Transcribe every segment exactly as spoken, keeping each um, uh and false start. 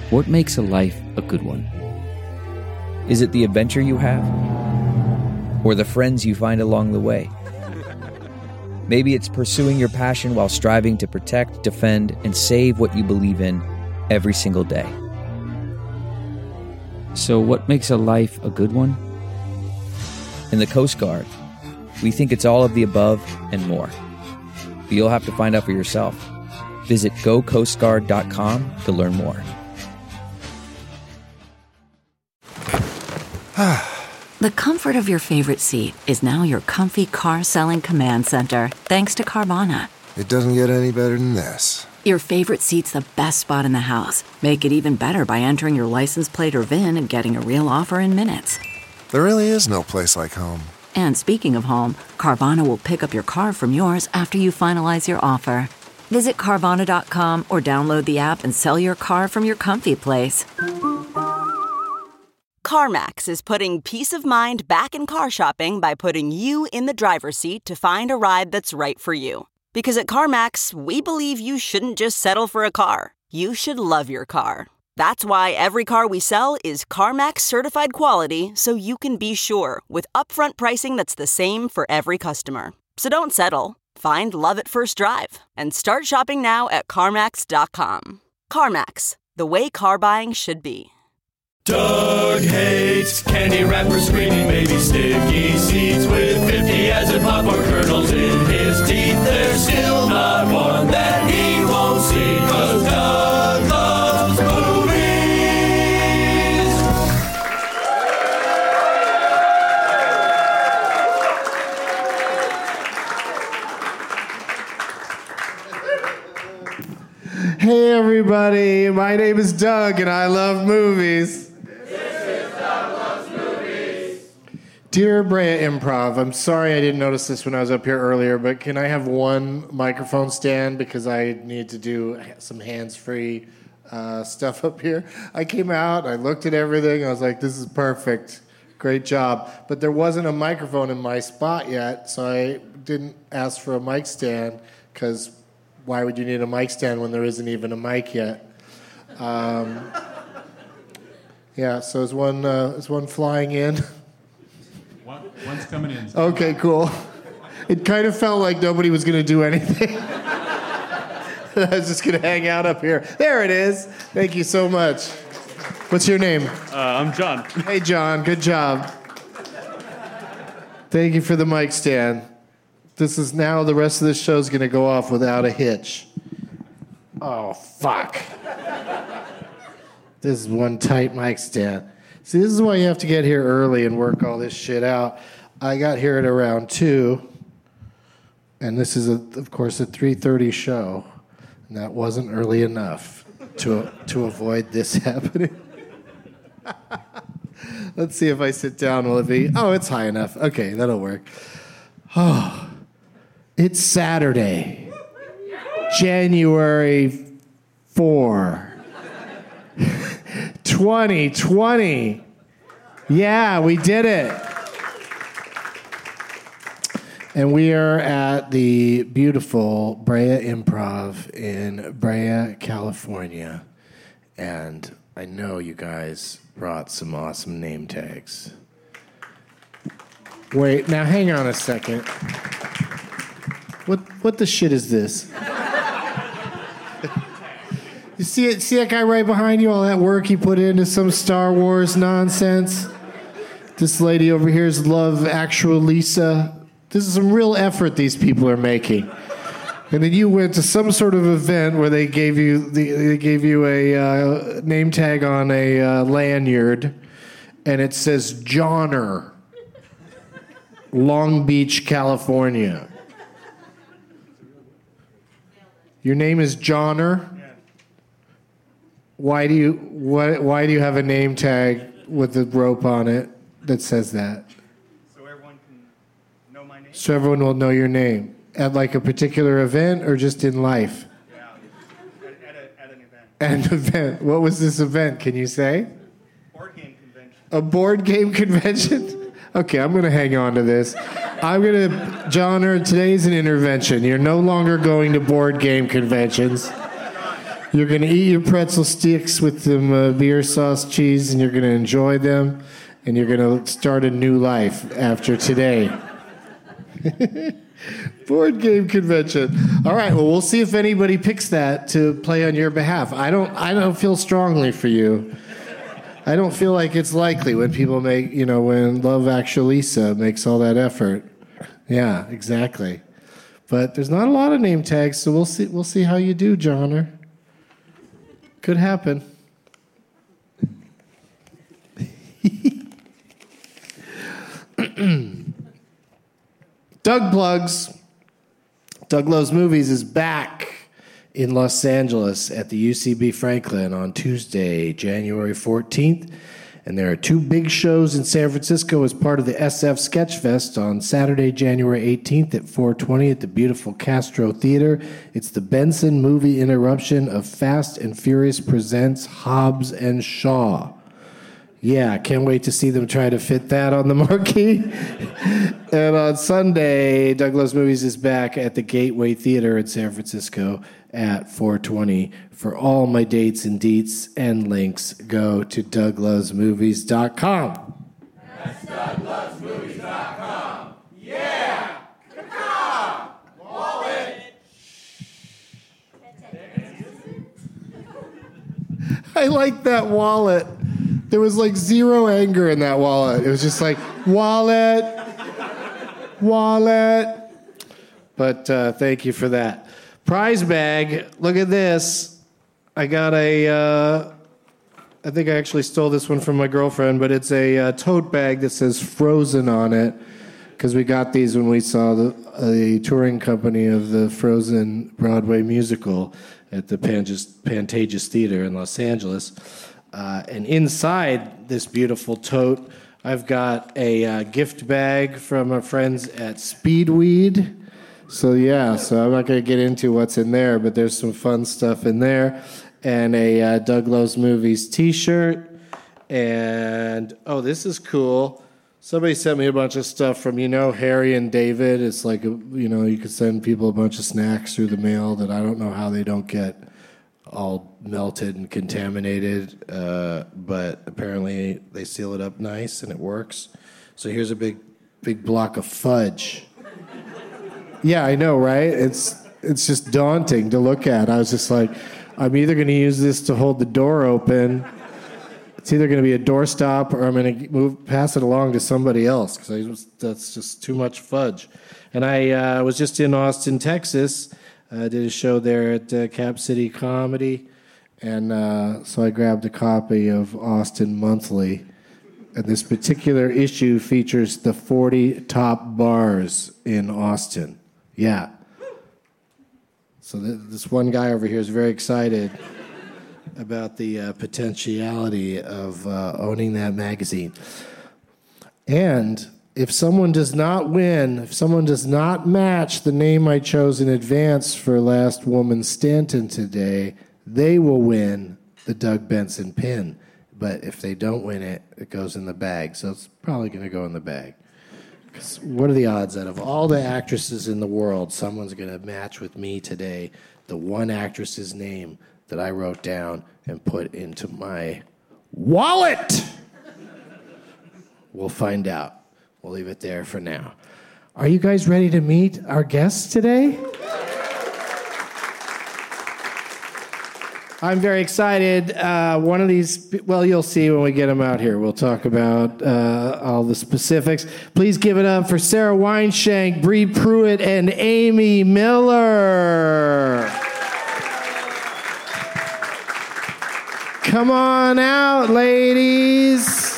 What makes a life a good one? Is it the adventure you have? Or the friends you find along the way? Maybe it's pursuing your passion while striving to protect, defend, and save what you believe in every single day. So what makes a life a good one? In the Coast Guard, we think it's all of the above and more. But you'll have to find out for yourself. Visit go coast guard dot com to learn more. The comfort of your favorite seat is now your comfy car-selling command center, thanks to Carvana. It doesn't get any better than this. Your favorite seat's the best spot in the house. Make it even better by entering your license plate or V I N and getting a real offer in minutes. There really is no place like home. And speaking of home, Carvana will pick up your car from yours after you finalize your offer. Visit Carvana dot com or download the app and sell your car from your comfy place. CarMax is putting peace of mind back in car shopping by putting you in the driver's seat to find a ride that's right for you. Because at CarMax, we believe you shouldn't just settle for a car. You should love your car. That's why every car we sell is CarMax certified quality, so you can be sure with upfront pricing that's the same for every customer. So don't settle. Find love at first drive and start shopping now at CarMax dot com. CarMax, the way car buying should be. Doug hates candy wrappers, screaming baby sticky seeds with fifty acid popcorn kernels in his teeth. There's still not one that he won't see, 'cause Doug loves movies. Hey everybody, my name is Doug and I love movies. Dear Brea Improv, I'm sorry I didn't notice this when I was up here earlier, but can I have one microphone stand because I need to do some hands-free uh, stuff up here? I came out, I looked at everything, I was like, this is perfect, great job. But there wasn't a microphone in my spot yet, so I didn't ask for a mic stand because why would you need a mic stand when there isn't even a mic yet? Um, yeah, so is one, uh, is one flying in? One's coming in. Okay, cool. It kind of felt like nobody was going to do anything. I was just going to hang out up here. There it is. Thank you so much. What's your name? Uh, I'm John. Hey, John. Good job. Thank you for the mic stand. This is now, the rest of this show is going to go off without a hitch. Oh, fuck. This is one tight mic stand. See, this is why you have to get here early and work all this shit out. I got here at around two, and this is, a, of course, a three thirty show, and that wasn't early enough to to avoid this happening. Let's see if I sit down, will it be? Oh, it's high enough. Okay, that'll work. Oh, it's Saturday, January fourth. twenty twenty. Yeah, we did it. And we are at the beautiful Brea Improv in Brea, California. And I know you guys brought some awesome name tags. Wait, now hang on a second. What what the shit is this? You see it? See that guy right behind you? All that work he put into some Star Wars nonsense. This lady over here is Love Actual Lisa. This is some real effort these people are making. And then you went to some sort of event where they gave you the, they gave you a uh, name tag on a uh, lanyard, and it says Johnner, Long Beach, California. Your name is Johnner. Why do you why, why do you have a name tag with a rope on it that says that? So everyone can know my name? So everyone will know your name. At like a particular event or just in life? Yeah, at, at, a, at an event. At an event. What was this event? Can you say? Board game convention. A board game convention? Okay, I'm going to hang on to this. I'm going to, Johnner, today's an intervention. You're no longer going to board game conventions. You're going to eat your pretzel sticks with some uh, beer sauce cheese, and you're going to enjoy them, and you're going to start a new life after today. Board game convention. All right, well, we'll see if anybody picks that to play on your behalf. I don't I don't feel strongly for you. I don't feel like it's likely when people make, you know, when Love Actually Lisa makes all that effort. Yeah, exactly. But there's not a lot of name tags, so we'll see we'll see how you do, Johnner. Could happen. Doug Plugs. Doug Loves Movies is back in Los Angeles at the U C B Franklin on Tuesday, January fourteenth. And there are two big shows in San Francisco as part of the S F Sketchfest on Saturday, January eighteenth at four twenty at the beautiful Castro Theater. It's the Benson movie interruption of Fast and Furious Presents Hobbs and Shaw. Yeah, can't wait to see them try to fit that on the marquee. And on Sunday, Doug Loves Movies is back at the Gateway Theater in San Francisco at four twenty. For all my dates and deets and links, go to doug loves movies dot com. That's doug loves movies dot com. Yeah! Caw! Wallet! I like that wallet. There was like zero anger in that wallet. It was just like, wallet, wallet. But uh, thank you for that. Prize bag. Look at this. I got a, uh, I think I actually stole this one from my girlfriend, but it's a uh, tote bag that says Frozen on it, because we got these when we saw the, the touring company of the Frozen Broadway musical at the Pantages, Pantages Theater in Los Angeles. Uh, and inside this beautiful tote, I've got a uh, gift bag from our friends at Speedweed. So yeah, so I'm not going to get into what's in there, but there's some fun stuff in there. And a uh, Doug Loves Movies t-shirt. And, oh, this is cool. Somebody sent me a bunch of stuff from, you know, Harry and David. It's like, a, you know, you could send people a bunch of snacks through the mail that I don't know how they don't get all melted and contaminated, uh, but apparently they seal it up nice and it works. So here's a big, big block of fudge. Yeah, I know, right? It's it's just daunting to look at. I was just like, I'm either going to use this to hold the door open. It's either going to be a doorstop or I'm going to move pass it along to somebody else because that's just too much fudge. And I uh, was just in Austin, Texas. I uh, did a show there at uh, Cap City Comedy, and uh, so I grabbed a copy of Austin Monthly. And this particular issue features the forty top bars in Austin. Yeah. So th- this one guy over here is very excited about the uh, potentiality of uh, owning that magazine. And if someone does not win, if someone does not match the name I chose in advance for Last Woman Stanton today, they will win the Doug Benson pin. But if they don't win it, it goes in the bag. So it's probably going to go in the bag. 'Cause what are the odds that of all the actresses in the world, someone's going to match with me today the one actress's name that I wrote down and put into my wallet? We'll find out. We'll leave it there for now. Are you guys ready to meet our guests today? I'm very excited. Uh, one of these, well, you'll see when we get them out here. We'll talk about uh, all the specifics. Please give it up for Sarah Weinshank, Bree Pruitt, and Amy Miller. Come on out, ladies.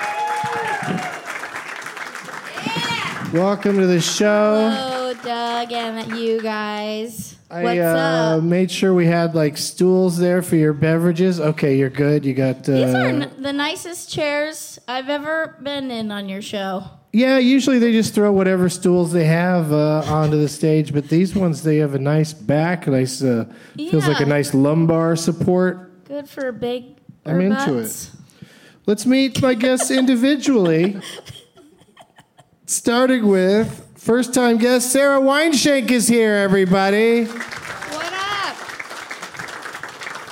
Welcome to the show. Hello, Doug, and you guys. I What's uh, up? made sure we had like stools there for your beverages. Okay, you're good. You got. Uh, These are n- the nicest chairs I've ever been in on your show. Yeah, usually they just throw whatever stools they have uh, onto the stage, but these ones they have a nice back, nice uh, feels like a Yeah. nice lumbar support. Good for big. I'm into butts. it. Let's meet my guests individually. Starting with first-time guest Sarah Weinshank is here, everybody. What up?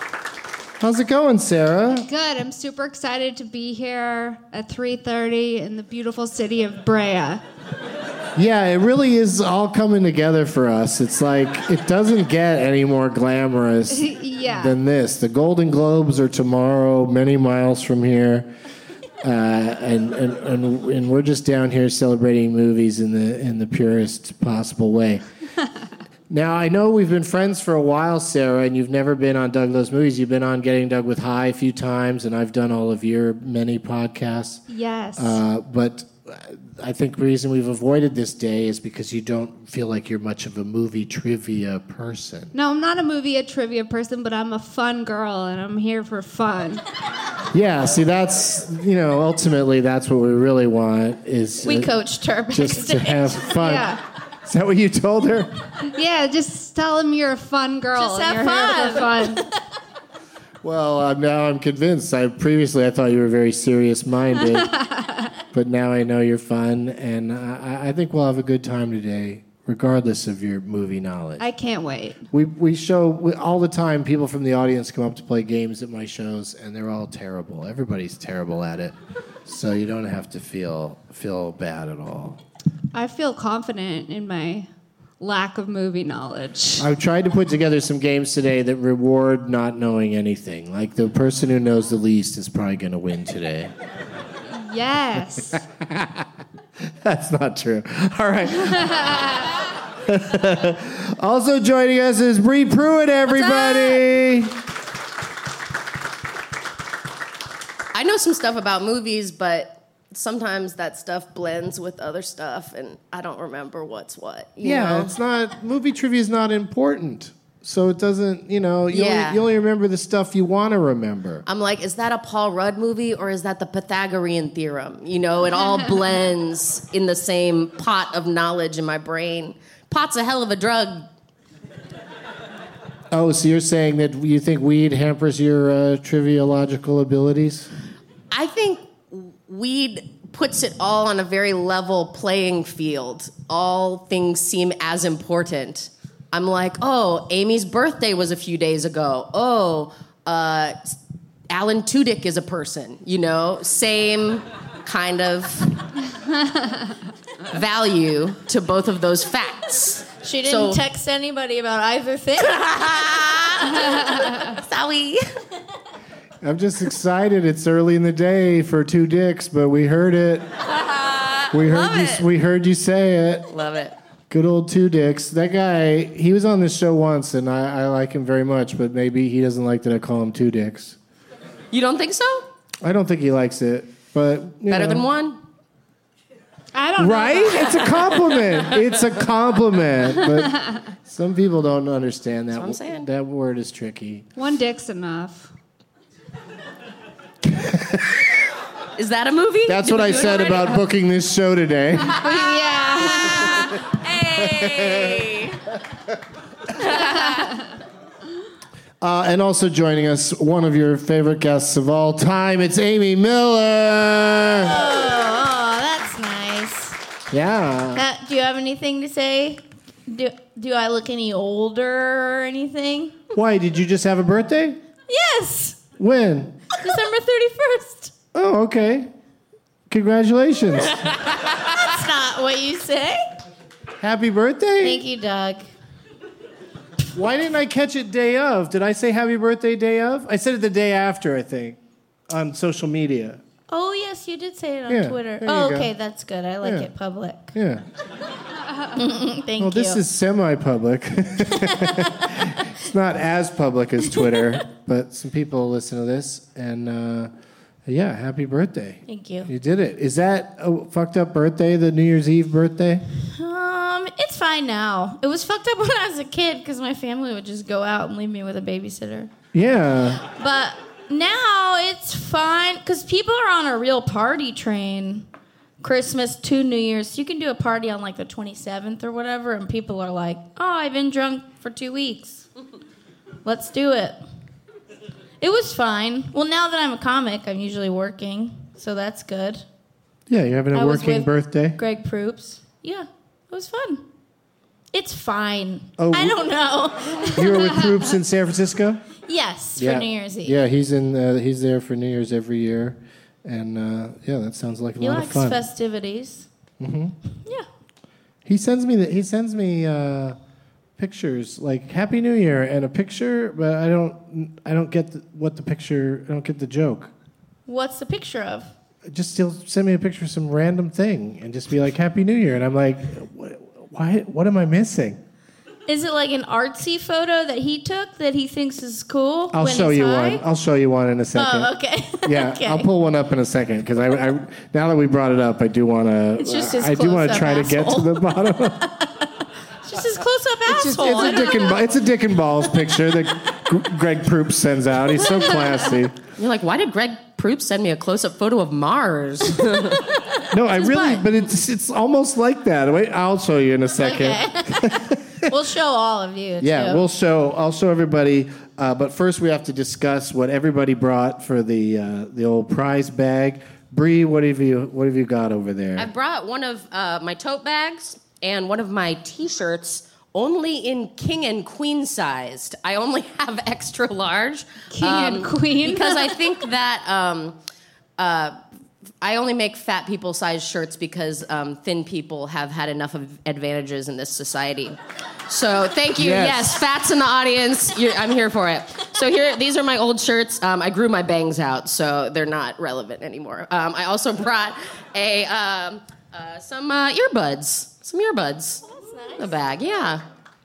How's it going, Sarah? Good. I'm super excited to be here at three thirty in the beautiful city of Brea. Yeah, it really is all coming together for us. It's like, it doesn't get any more glamorous Yeah. than this. The Golden Globes are tomorrow, many miles from here. Uh, and, and, and and we're just down here celebrating movies in the in the purest possible way. Now, I know we've been friends for a while, Sarah, and you've never been on Doug Loves Movies. You've been on Getting Doug with High a few times, and I've done all of your many podcasts. Yes. Uh, but I think the reason we've avoided this day is because you don't feel like you're much of a movie trivia person. No, I'm not a movie a trivia person, but I'm a fun girl, and I'm here for fun. Yeah, see, that's, you know, ultimately that's what we really want is... We uh, coached her just to backstage. have fun. Yeah. Is that what you told her? Yeah, just tell him you're a fun girl. Just have and you're here for fun. Well, uh, now I'm convinced. I previously I thought you were very serious-minded, but now I know you're fun, and I, I think we'll have a good time today, regardless of your movie knowledge. I can't wait. We we show we, all the time. People from the audience come up to play games at my shows, and they're all terrible. Everybody's terrible at it, so you don't have to feel feel bad at all. I feel confident in my lack of movie knowledge. I've tried to put together some games today that reward not knowing anything. Like the person who knows the least is probably going to win today. Yes. That's not true. All right. Also joining us is Bree Pruitt, everybody. I know some stuff about movies, but sometimes that stuff blends with other stuff, and I don't remember what's what. You Yeah, know? it's not, movie trivia is not important. So it doesn't, you know, you, Yeah. only, you only remember the stuff you want to remember. I'm like, is that a Paul Rudd movie or is that the Pythagorean theorem? You know, it all blends in the same pot of knowledge in my brain. Pot's a hell of a drug. Oh, so you're saying that you think weed hampers your uh, triviological abilities? I think weed puts it all on a very level playing field. All things seem as important. I'm like, oh, Amy's birthday was a few days ago. Oh, uh, Alan Tudyk is a person, you know? Same kind of value to both of those facts. She didn't So- text anybody about either thing. Sorry. I'm just excited. It's early in the day for two dicks, but we heard it. We heard Love you. it. We heard you say it. Love it. Good old two dicks. That guy. He was on this show once, and I, I like him very much. But maybe he doesn't like that I call him two dicks. You don't think so? I don't think he likes it. But you Better know. than one? I don't Right? know. It's a compliment. It's a compliment. But some people don't understand that. That's what I'm saying. That word is tricky. One dick's enough. Is that a movie? That's Did what we I do it said already? about booking this show today. Yeah. Hey! Uh, and also joining us, one of your favorite guests of all time, it's Amy Miller. Oh, that's nice. Yeah. Uh, do you have anything to say? Do, do I look any older or anything? Why, did you just have a birthday? Yes! When? December thirty-first. Oh, okay. Congratulations. That's not what you say. Happy birthday. Thank you, Doug. Why didn't I catch it day of? Did I say happy birthday day of? I said it the day after, I think, on social media. Oh, yes, you did say it on Yeah, Twitter. there you Oh, go. okay, that's good. I like Yeah. it public. Yeah. Thank Well, you. this is semi-public. It's not as public as Twitter, but some people listen to this, and uh, yeah, happy birthday. Thank you. You did it. Is that a fucked up birthday, the New Year's Eve birthday? Um, it's fine now. It was fucked up when I was a kid because my family would just go out and leave me with a babysitter. Yeah. But now it's fine because people are on a real party train. Christmas to New Year's. You can do a party on like the twenty-seventh or whatever, and people are like, oh, I've been drunk for two weeks. Let's do it. It was fine. Well, now that I'm a comic, I'm usually working, so that's good. Yeah, you're having a I was working with birthday? Greg Proops. Yeah, it was fun. It's fine. Oh, I don't know. You were with Proops in San Francisco? Yes, yeah. for New Year's Eve. Yeah, he's in. Uh, he's there for New Year's every year, and uh, yeah, that sounds like a He lot likes of fun. festivities. Mm-hmm. Yeah. He sends me. The, he sends me uh, pictures like Happy New Year and a picture, but I don't. I don't get the, what the picture. I don't get the joke. What's the picture of? Just he'll send me a picture of some random thing and just be like Happy New Year, and I'm like, why? What am I missing? Is it like an artsy photo that he took that he thinks is cool? I'll when show he's you high? one. I'll show you one in a second. Oh, okay. Yeah, okay. I'll pull one up in a second because I, I now that we brought it up, I do want to. It's just his I do want to close-up try to get to asshole. the bottom. It's just his close-up It's, just, asshole. it's a dick and it's a dick and balls picture that G- Greg Proops sends out. He's so classy. You're like, why did Greg Proops send me a close-up photo of Mars? No, I really, but it's it's almost like that. Wait, I'll show you in a second. Okay. We'll show all of you. Yeah, too. we'll show. I'll show everybody. Uh, but first, we have to discuss what everybody brought for the uh, the old prize bag. Bree, what have you what have you got over there? I brought one of uh, my tote bags and one of my T-shirts, only in king and queen sized. I only have extra large. King and queen. Because I think that um, uh, I only make fat people sized shirts because um, thin people have had enough of advantages in this society. So thank you. Yes. Yes, fats in the audience. You're, I'm here for it. So here, these are my old shirts. Um, I grew my bangs out, so they're not relevant anymore. Um, I also brought a um, uh, some uh, earbuds. Some earbuds. Oh, that's nice. In the bag, yeah.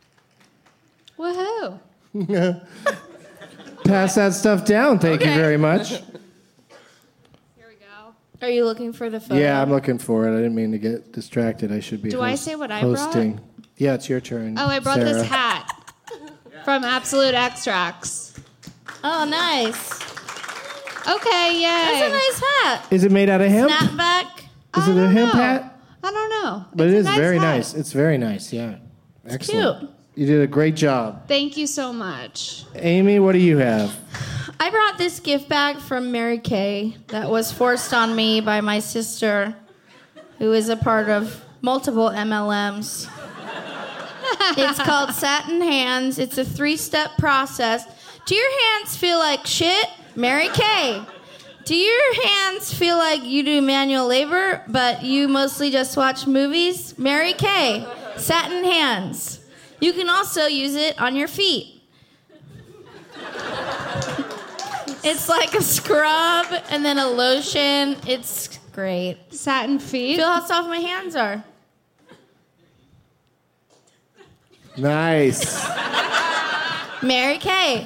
Woohoo. Pass that stuff down. Thank Okay. you very much. Here we go. Are you looking for the photo? Yeah, I'm looking for it. I didn't mean to get distracted. I should be. Do I host- say what I brought? hosting. Yeah, it's your turn. Oh, I brought Sarah. this hat from Absolute Extracts. Oh, nice. Okay, yay. That's a nice hat. Is it made out of hemp? Snapback. Is I it a don't hemp know. hat? I don't know. But It's it a is nice very hat. nice. It's very nice. Yeah, excellent. cute. You did a great job, Thank you so much. Amy. What do you have? I brought this gift bag from Mary Kay that was forced on me by my sister, who is a part of multiple M L Ms. It's called Satin Hands. It's a three-step process. Do your hands feel like shit? Mary Kay. Do your hands feel like you do manual labor, but you mostly just watch movies? Mary Kay. Satin Hands. You can also use it on your feet. It's like a scrub and then a lotion. It's great. Satin feet. Feel how soft my hands are. Nice. Mary Kay.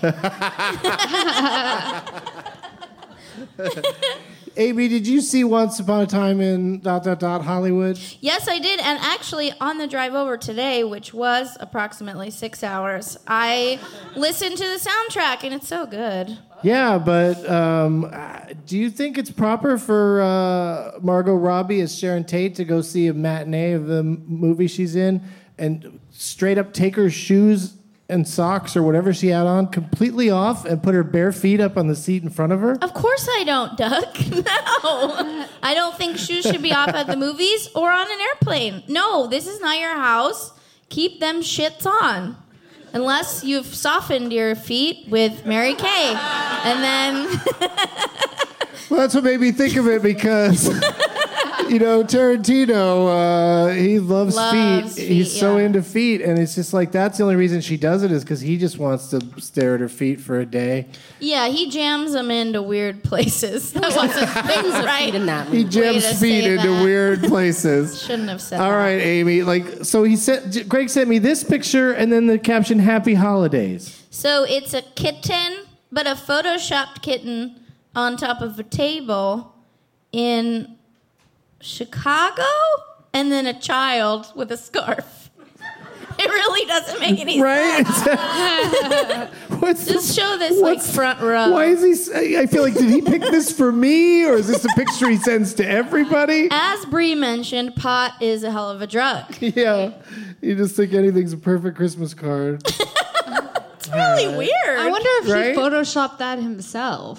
Amy, did you see Once Upon a Time in dot dot dot Hollywood? Yes, I did. And actually, on the drive over today, which was approximately six hours, I listened to the soundtrack, and it's so good. Yeah, but um, uh, do you think it's proper for uh, Margot Robbie as Sharon Tate to go see a matinee of the m- movie she's in and straight up take her shoes and socks or whatever she had on completely off and put her bare feet up on the seat in front of her? Of course I don't, Duck. No. I don't think shoes should be off at the movies or on an airplane. No, this is not your house. Keep them shits on. Unless you've softened your feet with Mary Kay. And then... Well, that's what made me think of it because, you know, Tarantino, uh, he loves, Loves feet. feet, He's so yeah. into feet. And it's just like, that's the only reason she does it is because he just wants to stare at her feet for a day. Yeah, he jams them into weird places. That wasn't Things of right. feet in that He movie. Way jams to feet say into that. weird places. Shouldn't have said All that. right, Amy. Like, so he sent, Greg sent me this picture and then the caption, Happy Holidays. So it's a kitten, but a photoshopped kitten on top of a table in Chicago, and then a child with a scarf. It really doesn't make any Right? sense. What's Just the- show this like what's- front row. Why is he? s- I feel like, did he pick this for me, or is this a picture he sends to everybody? As Bree mentioned, pot is a hell of a drug. Yeah, you just think anything's a perfect Christmas card. It's really weird. I wonder if Right? he photoshopped that himself.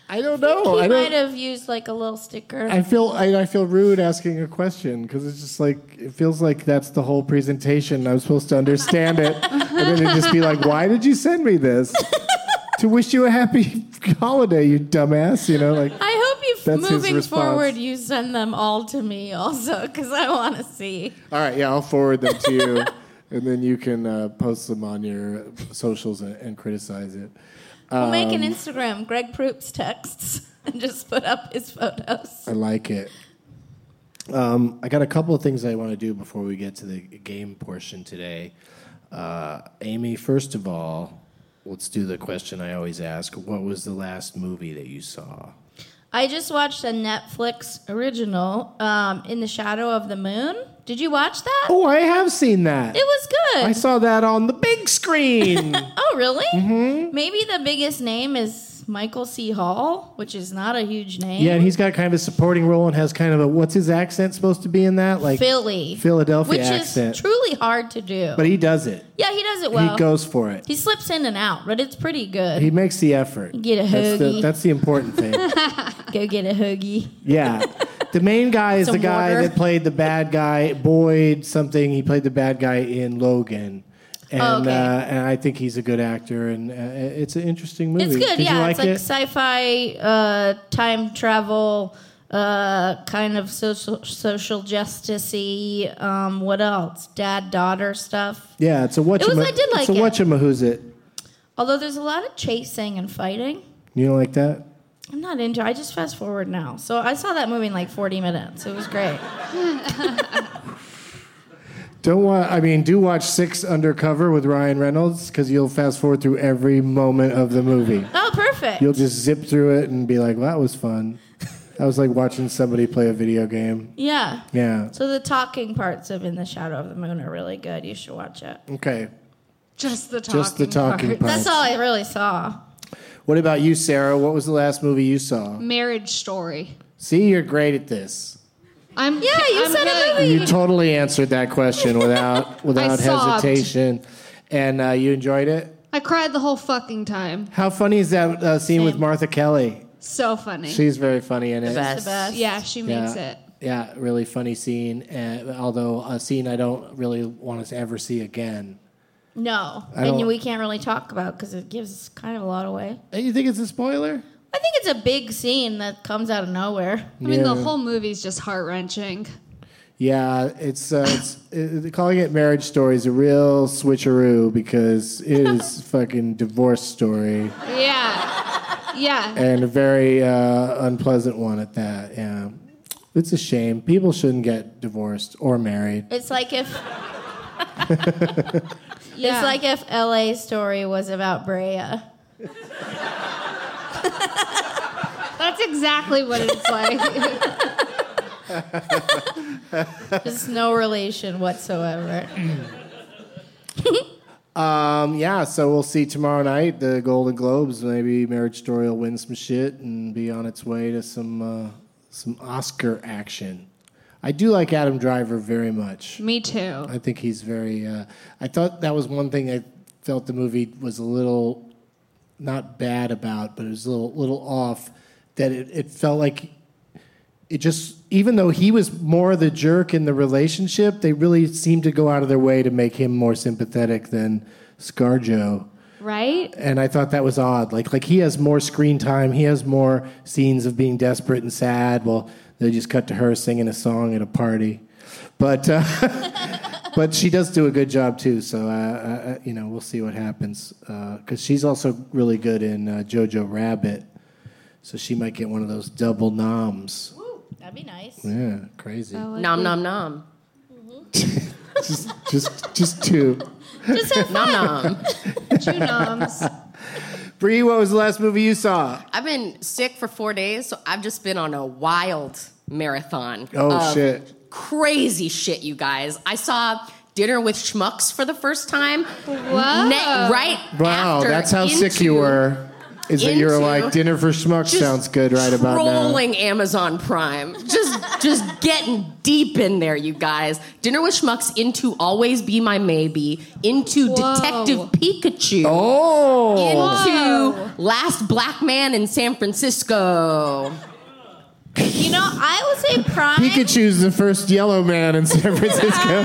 I don't know. He I might don't. have used like a little sticker. I feel I, I feel rude asking a question because it's just like it feels like that's the whole presentation. I'm supposed to understand it, and then it'd just be like, "Why did you send me this?" To wish you a happy holiday, you dumbass. You know, like. I hope you, That's his moving response. forward, you send them all to me also because I want to see. All right, yeah, I'll forward them to you, and then you can uh, post them on your socials and, and criticize it. We'll make an Um, Instagram, Greg Proops texts, and just put up his photos. I like it. Um, I got a couple of things I want to do before we get to the game portion today. Uh, Amy, first of all, let's do the question I always ask. What was the last movie that you saw? I just watched a Netflix original, um, In the Shadow of the Moon. Did you watch that? Oh, I have seen that. It was good. I saw that on the big screen. Oh, really? Mm-hmm. Maybe the biggest name is Michael C. Hall, which is not a huge name. Yeah, and he's got kind of a supporting role and has kind of a, what's his accent supposed to be in that? Like Philly. Philadelphia which accent. is truly hard to do. But he does it. Yeah, he does it well. He goes for it. He slips in and out, but it's pretty good. He makes the effort. Get a That's the, hoagie. that's the important thing. Go get a hoagie. Yeah. The main guy is Some the guy water. that played the bad guy, Boyd something. He played the bad guy in Logan. And, Oh, okay. uh, and I think he's a good actor, and uh, it's an interesting movie. It's good, Did yeah. you like it's like it? sci-fi, uh, time travel, uh, kind of social social justice-y. Um, what else? Dad daughter stuff. Yeah, it's a whatcha. It was- I did like it's a it. whatcha it. Although there's a lot of chasing and fighting. You don't like that? I'm not into. I just fast forward now. So I saw that movie in like forty minutes. It was great. Don't wa- I mean, do watch Six Undercover with Ryan Reynolds because you'll fast forward through every moment of the movie. Oh, perfect. You'll just zip through it and be like, well, that was fun. That was like watching somebody play a video game. Yeah. Yeah. So the talking parts of In the Shadow of the Moon are really good. You should watch it. Okay. Just the talking Just the talking part. parts. That's all I really saw. What about you, Sarah? What was the last movie you saw? Marriage Story. See, you're great at this. I'm Yeah, you I'm said good. a movie. You totally answered that question without without sobbed. hesitation. And uh, you enjoyed it? I cried the whole fucking time. How funny is that uh, scene with Same. Martha Kelly? So funny. She's very funny in it. best. The best. yeah, she makes Yeah. it. Yeah, really funny scene. Uh, although a scene I don't really want to ever see again. No. I And don't- we can't really talk about because it gives kind of a lot away. Uh, You think it's a spoiler? I think it's a big scene that comes out of nowhere. I mean, the Yeah. whole movie's just heart wrenching. Yeah, it's uh, it's uh, calling it Marriage Story is a real switcheroo because it is fucking divorce story Yeah. Yeah. and a very uh, unpleasant one at that. Yeah, it's a shame. People shouldn't get divorced or married. It's like if Yeah. it's like if L A Story was about Brea. That's exactly what it's like. There's no relation whatsoever. Um, yeah, so we'll see tomorrow night the Golden Globes. Maybe Marriage Story will win some shit and be on its way to some uh, some Oscar action. I do like Adam Driver very much. Me too. I think he's very. Uh, I thought that was one thing I felt the movie was a little not bad about, but it was a little little off. That it, it felt like it just, even though he was more the jerk in the relationship, they really seemed to go out of their way to make him more sympathetic than ScarJo. Right? And I thought that was odd. Like like he has more screen time. He has more scenes of being desperate and sad. Well, they just cut to her singing a song at a party. But uh, but she does do a good job too. So uh, uh, you know, we'll see what happens because uh, she's also really good in uh, Jojo Rabbit. So she might get one of those double noms. Woo, that'd be nice. Yeah, crazy. Nom nom nom. just just just two. Just have Nom fun. nom. Two noms. Bree, what was the last movie you saw? I've been sick for four days, so I've just been on a wild marathon. Oh, of shit. Crazy shit, you guys. I saw Dinner with Schmucks for the first time. Whoa. Ne- right Wow, after that's how sick Into- you were. Is that you're into like, Dinner for Schmucks just sounds good right about now. trolling Amazon Prime. Just just getting deep in there, you guys. Dinner with Schmucks into Always Be My Maybe, into Whoa. Detective Pikachu, Oh! into Last Black Man in San Francisco. You know, I would say Prime. Pikachu's the first yellow man in San Francisco.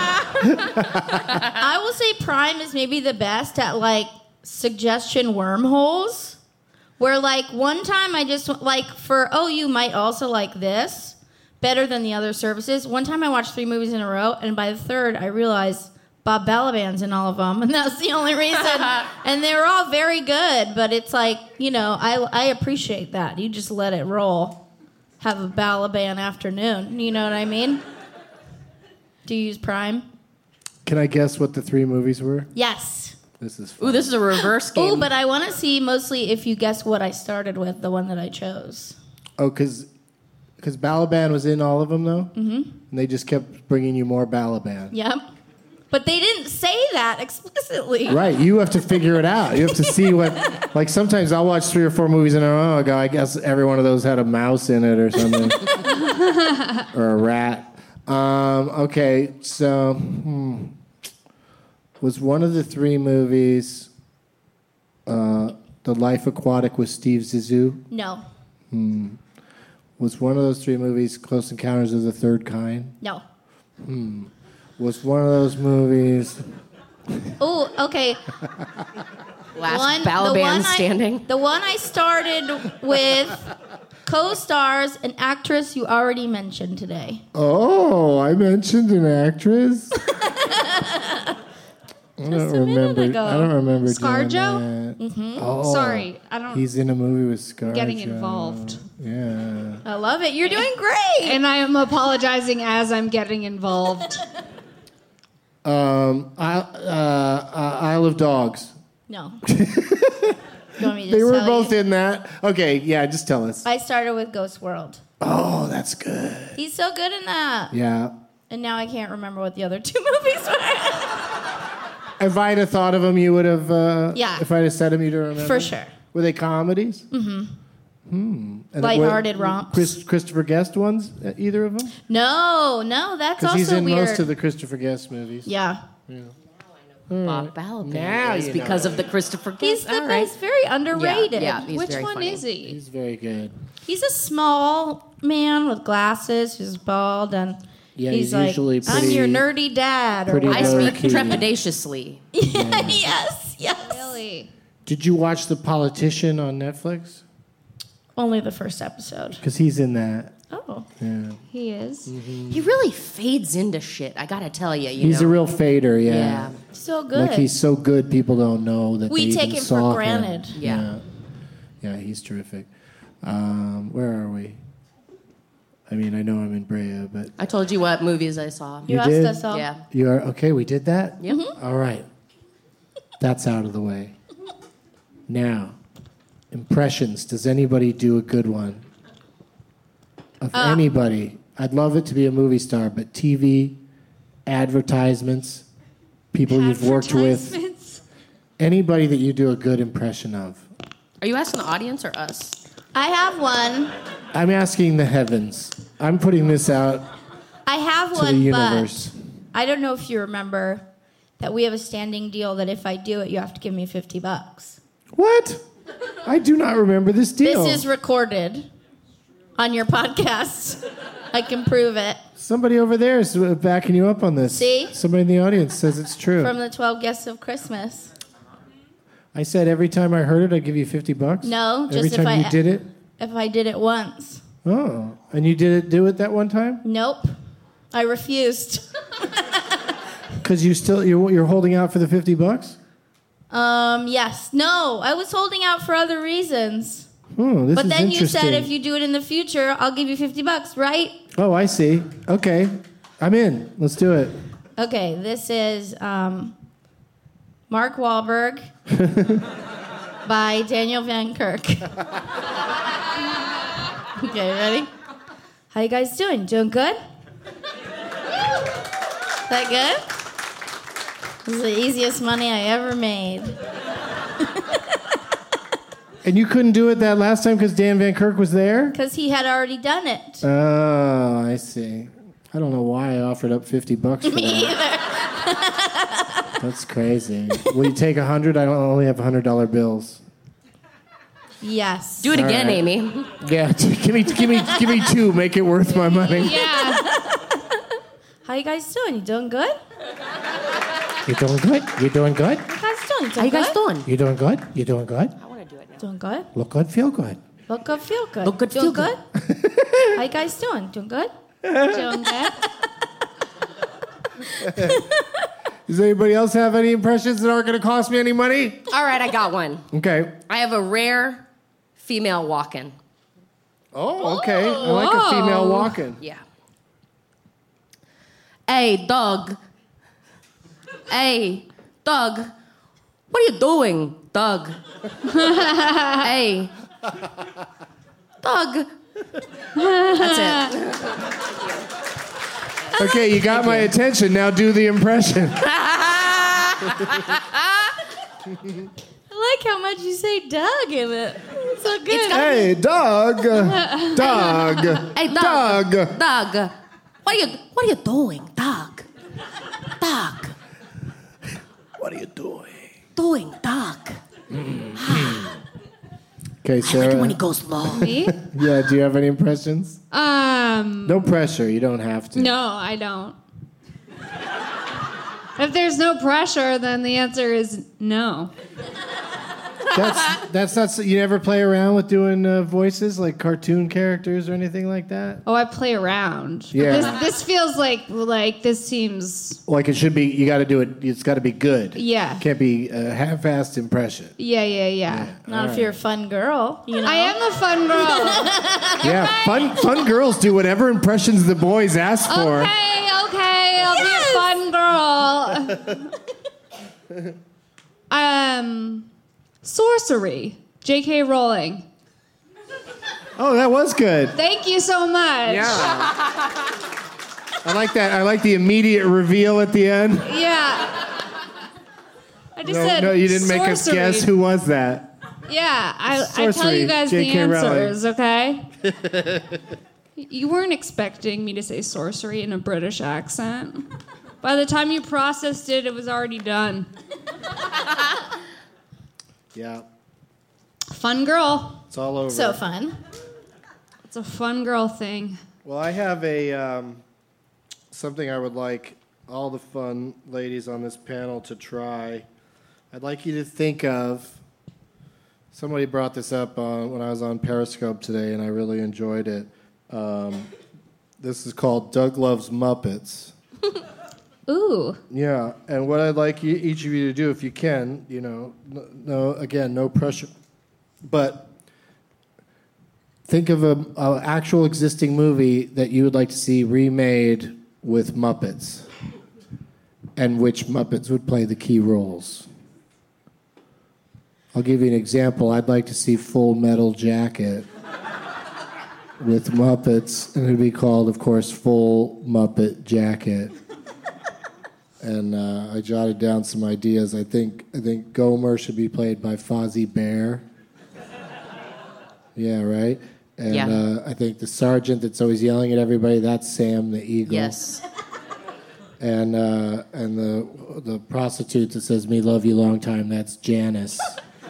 I will say Prime is maybe the best at like suggestion wormholes. Where like one time I just like for oh you might also like this better than the other services. One time I watched three movies in a row, and by the third I realized Bob Balaban's in all of them, and that's the only reason. And they were all very good, but it's like, you know, I I appreciate that. You just let it roll. Have a Balaban afternoon. You know what I mean? Do you use Prime? Can I guess what the three movies were? Yes. This is fun. Ooh, this is a reverse game. Oh, but I want to see mostly if you guess what I started with, the one that I chose. Oh, because because Balaban was in all of them, though? Mm-hmm. And they just kept bringing you more Balaban. Yep. But they didn't say that explicitly. Right, you have to figure it out. You have to see what... Like, sometimes I'll watch three or four movies in a row and go, I guess every one of those had a mouse in it or something. Or a rat. Um, okay, so... Hmm. Was one of the three movies uh, The Life Aquatic with Steve Zissou? No. Hmm. Was one of those three movies Close Encounters of the Third Kind? No. Hmm. Was one of those movies... Oh, okay. Last one, Balaban the one standing. I, the one I started with co-stars an actress you already mentioned today. Oh, I mentioned an actress? I don't Just a minute remember. ago. I don't remember. doing ScarJo? that. Mhm. Oh, Sorry, I don't- He's in a movie with ScarJo. Getting involved. Yeah. I love it. You're doing great. And I am apologizing as I'm getting involved. Um, I, uh, uh, Isle of Dogs. No. You want me to They just were tell both you? in that. Okay, yeah, just tell us. I started with Ghost World. Oh, that's good. He's so good in that. Yeah. And now I can't remember what the other two movies were. If I'd have thought of them, you would have. Uh, Yeah. If I'd have said them, you'd have remembered. For sure. Were they comedies? Mm-hmm. Hmm. And Lighthearted were- romps. Chris, Christopher Guest ones? uh, Either of them? No, no, that's Because also he's in weird. most of the Christopher Guest movies. Yeah. Yeah. Bob Balaban Now is you because know. of the Christopher Guest. He's the All right. best, very underrated. Yeah, yeah, he's Which very one funny. is he? He's very good. He's a small man with glasses who's bald, and Yeah, he's, he's like, usually I'm pretty- your nerdy dad. Or pretty I whatever. speak trepidatiously. Yes, yes. Really? Did you watch The Politician on Netflix? Only the first episode. Because he's in that. Oh. Yeah. He is. He really fades into shit. I gotta tell you. You He's know? a real fader, yeah. Yeah. So good. Like he's so good, people don't know that We they take even him for saw granted. Him. Yeah. yeah. Yeah, he's terrific. Um, where are we? I mean, I know I'm in Brea, but I told you what movies I saw. You, You asked did? us all. Yeah. you are okay. We did that. Yep. All right. That's out of the way. Now, impressions. Does anybody do a good one? Of Uh, anybody. I'd love it to be a movie star, but T V, advertisements, people you've worked with, Advertisements? anybody that you do a good impression of. Are you asking the audience or us? I have one. I'm asking the heavens. I'm putting this out I have to one, the universe. but I don't know if you remember that we have a standing deal that if I do it, you have to give me fifty bucks. What? I do not remember this deal. This is recorded on your podcast. I can prove it. Somebody over there is backing you up on this. See? Somebody in the audience says it's true. From the twelve Guests of Christmas. I said every time I heard it, I'd give you fifty bucks. No, just every if time I you did it. If I did it once. Oh, and you did it? Do it that one time? Nope. I refused. Because you still you're, you're holding out for the fifty bucks. Um, yes. No, I was holding out for other reasons. Oh, this but is then you interesting. said if you do it in the future, I'll give you fifty bucks, right? Oh, I see. Okay, I'm in. Let's do it. Okay, this is um, Mark Wahlberg by Daniel Van Kirk. Okay, ready? How you guys doing? Doing good? That good? This is the easiest money I ever made. And you couldn't do it that last time because Dan Van Kirk was there? Because he had already done it. Oh, I see. I don't know why I offered up fifty bucks for Me that. either. That's crazy. Will you take a hundred? I don't only have hundred dollar bills. Yes. Do it All again, right. Amy. Yeah, give me, give me, give me two. Make it worth my money. Yeah. How you guys doing? You doing good? You doing good? You doing good? How you guys doing? You doing How you guys good? doing? You doing good? You doing good? I want to do it now. Doing good? Look good, feel good. Look good, feel good. Look good, doing feel good. How you guys doing? Doing good? Doing good. Does anybody else have any impressions that aren't going to cost me any money? All right, I got one. Okay. I have a rare female walk-in. Oh, okay. I like a female walking. Yeah. Hey, Doug. Hey, Doug. What are you doing, Doug? Hey. Doug. That's it. Okay, you got my attention. Now do the impression. I like how much you say Doug in it. It's so good. Hey, Doug. Doug. Hey, Doug. Doug. Doug. What are you What are you doing, Doug? Doug. What are you doing? Doing, Doug. Okay, I like Sarah. it when he goes low. Me? Yeah, do you have any impressions? Um. No pressure. You don't have to. No, I don't. If there's no pressure, then the answer is no. That's that's not. so- You never play around with doing uh, voices like cartoon characters or anything like that. Oh, I play around. Yeah. This, this feels like like this seems. Like it should be. You got to do it. It's got to be good. Yeah. Can't be a half-assed impression. Yeah, yeah, yeah. Not All if you're a fun girl. You know? I am a fun girl. Yeah, fun fun girls do whatever impressions the boys ask for. Okay, okay, I'll be a fun girl. um, sorcery. J K. Rowling. Oh, that was good. Thank you so much. Yeah. I like that. I like the immediate reveal at the end. Yeah. I just No, said no, you didn't make us sorcery. guess who was that. Yeah, I, I tell Sorcery, you guys J K. the Rowling. answers, okay? You weren't expecting me to say sorcery in a British accent. By the time you processed it, it was already done. Yeah, Fun girl. it's all over. So fun. It's a fun girl thing. Well, I have a um, something I would like all the fun ladies on this panel to try. I'd like you to think of. Somebody brought this up on, when I was on Periscope today, and I really enjoyed it. Um, this is called Doug Loves Muppets. Ooh. Yeah, and what I'd like you, each of you to do, if you can, you know, no, no again, no pressure, but think of an actual existing movie that you would like to see remade with Muppets, and which Muppets would play the key roles. I'll give you an example. I'd like to see Full Metal Jacket with Muppets, and it'd be called, of course, Full Muppet Jacket. And uh, I jotted down some ideas. I think I think Gomer should be played by Fozzie Bear. Yeah, right? And Yeah. uh, I think the sergeant that's always yelling at everybody, that's Sam the Eagle. Yes. And uh, and the the prostitute that says "Me love you long time," that's Janice.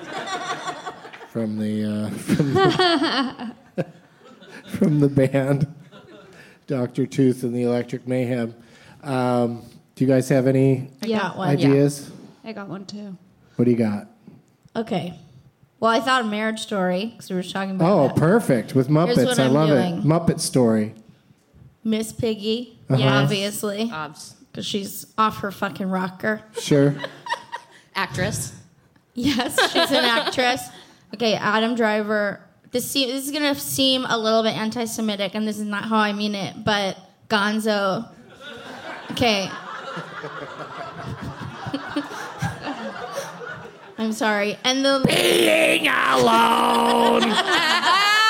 from the uh, from the, from the band Doctor Tooth and the Electric Mayhem. Um, do you guys have any I got one. ideas? I got one too. What do you got? Okay. Well, I thought a Marriage Story because we were talking about Oh, that. perfect. With Here's Muppets. what I I'm love doing. it. Muppet Story. Miss Piggy, Uh-huh. obviously, Obs. because she's off her fucking rocker. Sure. Actress. Yes, she's an actress. Okay, Adam Driver. This, se- this is gonna seem a little bit anti-Semitic, and this is not how I mean it, but Gonzo. Okay. I'm sorry. And the being alone.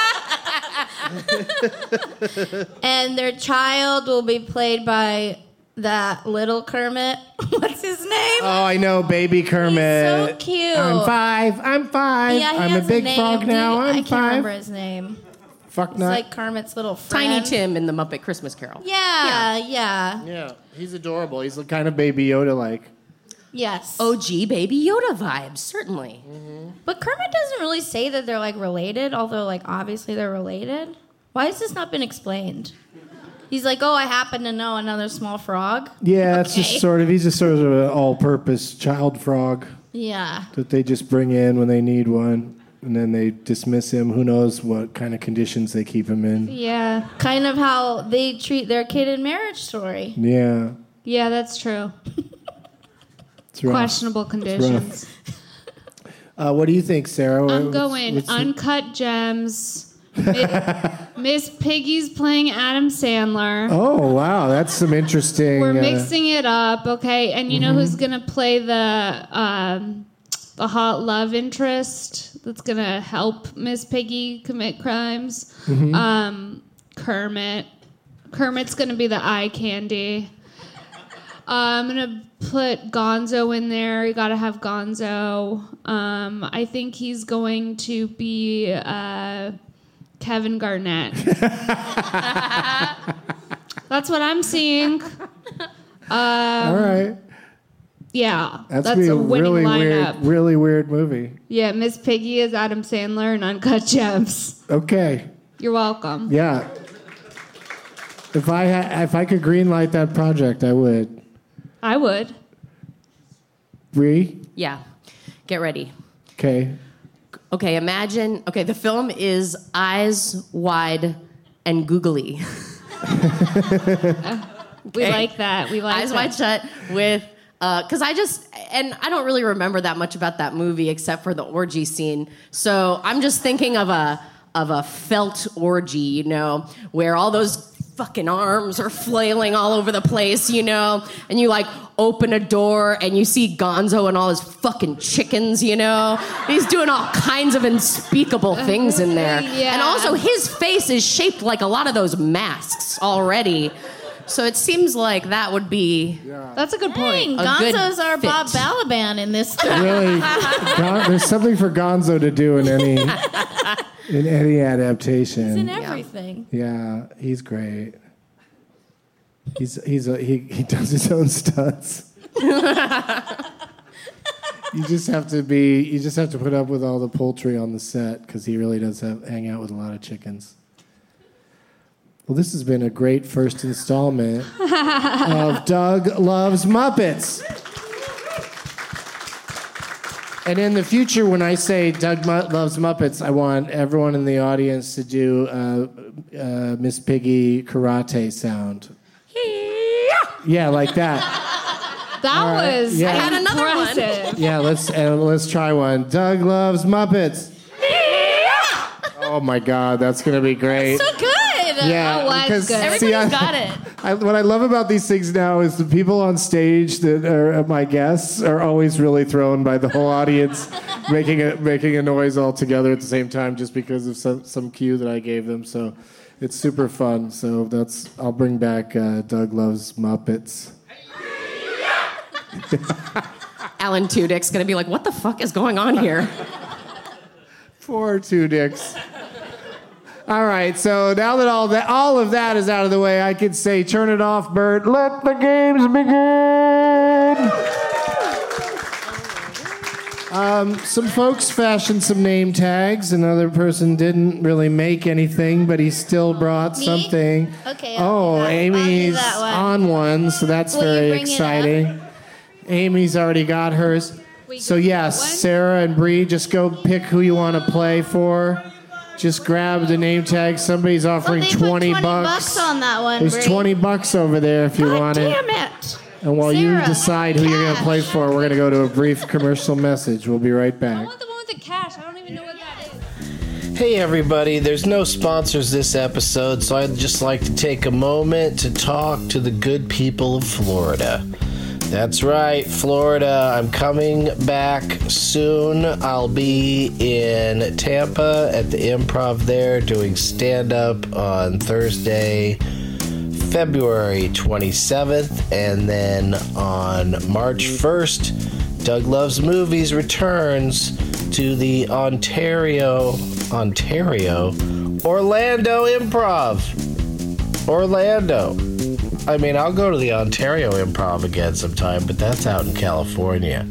And their child will be played by that little Kermit. What's his name? Oh, I know, baby Kermit. So cute. I'm five. I'm five. Yeah, he I'm has a big name. frog now. Dude, I'm I can't five. remember his name. Fuck It's not. like Kermit's little friend. Tiny Tim in the Muppet Christmas Carol. Yeah, yeah, Yeah, he's adorable. He's kind of Baby Yoda-like. yes. O G Baby Yoda vibes, certainly. But Kermit doesn't really say that they're like related, although like obviously they're related. Why has this not been explained? He's like, oh, I happen to know another small frog. Yeah, it's Okay. just sort of, he's just sort of an all-purpose child frog Yeah. that they just bring in when they need one, and then they dismiss him. Who knows what kind of conditions they keep him in. Yeah. Kind of how they treat their kid in Marriage Story. Yeah, Yeah, that's true. it's rough. Questionable It's conditions. rough. Uh, what do you think, Sarah? I'm What's- going what's the- Uncut Gems. Mi- Miss Piggy's playing Adam Sandler. Oh, wow, that's some interesting... We're uh, mixing it up, okay? And you know who's gonna play the um, the hot love interest that's gonna help Miss Piggy commit crimes? Mhm. Um, Kermit. Kermit's gonna be the eye candy. Uh, I'm gonna put Gonzo in there. You gotta have Gonzo. Um, I think he's going to be uh, Kevin Garnett. That's what I'm seeing. Um, All right. Yeah, That's, that's, be a a winning really lineup. weird, really weird movie. Yeah, Miss Piggy is Adam Sandler and Uncut Gems. Okay. You're welcome. Yeah. If I ha- if I could greenlight that project, I would. I would. Bree? Yeah. Get ready. Okay. Okay, imagine. Okay, the film is Eyes Wide and Googly. We Okay. like that. We like Eyes that. Wide Shut with. Because I just, and I don't really remember that much about that movie except for the orgy scene. So I'm just thinking of a of a felt orgy, you know, where all those fucking arms are flailing all over the place, you know, and you like open a door and you see Gonzo and all his fucking chickens, you know. He's doing all kinds of unspeakable things in there. Yeah. And also his face is shaped like a lot of those masks already. So it seems like that would be... That's a good Dang, A good Gonzo's our fit. Bob Balaban in this thing. Really, Gon- there's something for Gonzo to do in any in any adaptation. He's in everything. Yeah, he's great. He's he's a, he he does his own stunts. You just have to be. You just have to put up with all the poultry on the set because he really does have hang out with a lot of chickens. Well, this has been a great first installment of Doug Loves Muppets. And in the future, when I say Doug Mu- Loves Muppets, I want everyone in the audience to do uh, uh, Miss Piggy karate sound. Yeah, like that. That All right, was yeah. I had another one. impressive. Yeah, let's uh, let's try one. Doug Loves Muppets. Oh my God, that's gonna be great. So good. Yeah, That was because good. see, I, Everybody's got it. I, what I love about these things now is the people on stage that are my guests are always really thrown by the whole audience making a making a noise all together at the same time just because of some some cue that I gave them. So it's super fun. So that's I'll bring back uh, Doug Loves Muppets. Alan Tudyk's going to be like, what the fuck is going on here? Poor two dicks. All right, so now that all that all of that is out of the way, I could say, turn it off, Bert. Let the games begin. Um, some folks fashioned some name tags. Another person didn't really make anything, but he still brought Me? something. Okay, I'll Oh, do that. I'll do Amy's that one. on one, so that's Will you very bring it up? exciting. Amy's already got hers. We So go yes, that one? Sarah and Bree, just go pick who you want to play for. Just grab the name tag. Somebody's offering Well, they put twenty, twenty bucks. bucks on that one, There's Bree. twenty bucks over there if you God want it. damn it. And while you Sarah, decide who you're going to cash. play for, we're going to go to a brief commercial message. We'll be right I back. want the one with the cash. I don't even know what that is. Hey everybody, there's no sponsors this episode, so I'd just like to take a moment to talk to the good people of Florida. That's right, Florida. I'm coming back soon. I'll be in Tampa at the Improv there doing stand-up on Thursday, February twenty-seventh. And then on March first, Doug Loves Movies returns to the Ontario, Ontario, Orlando Improv. Orlando. I mean, I'll go to the Ontario Improv again sometime, but that's out in California.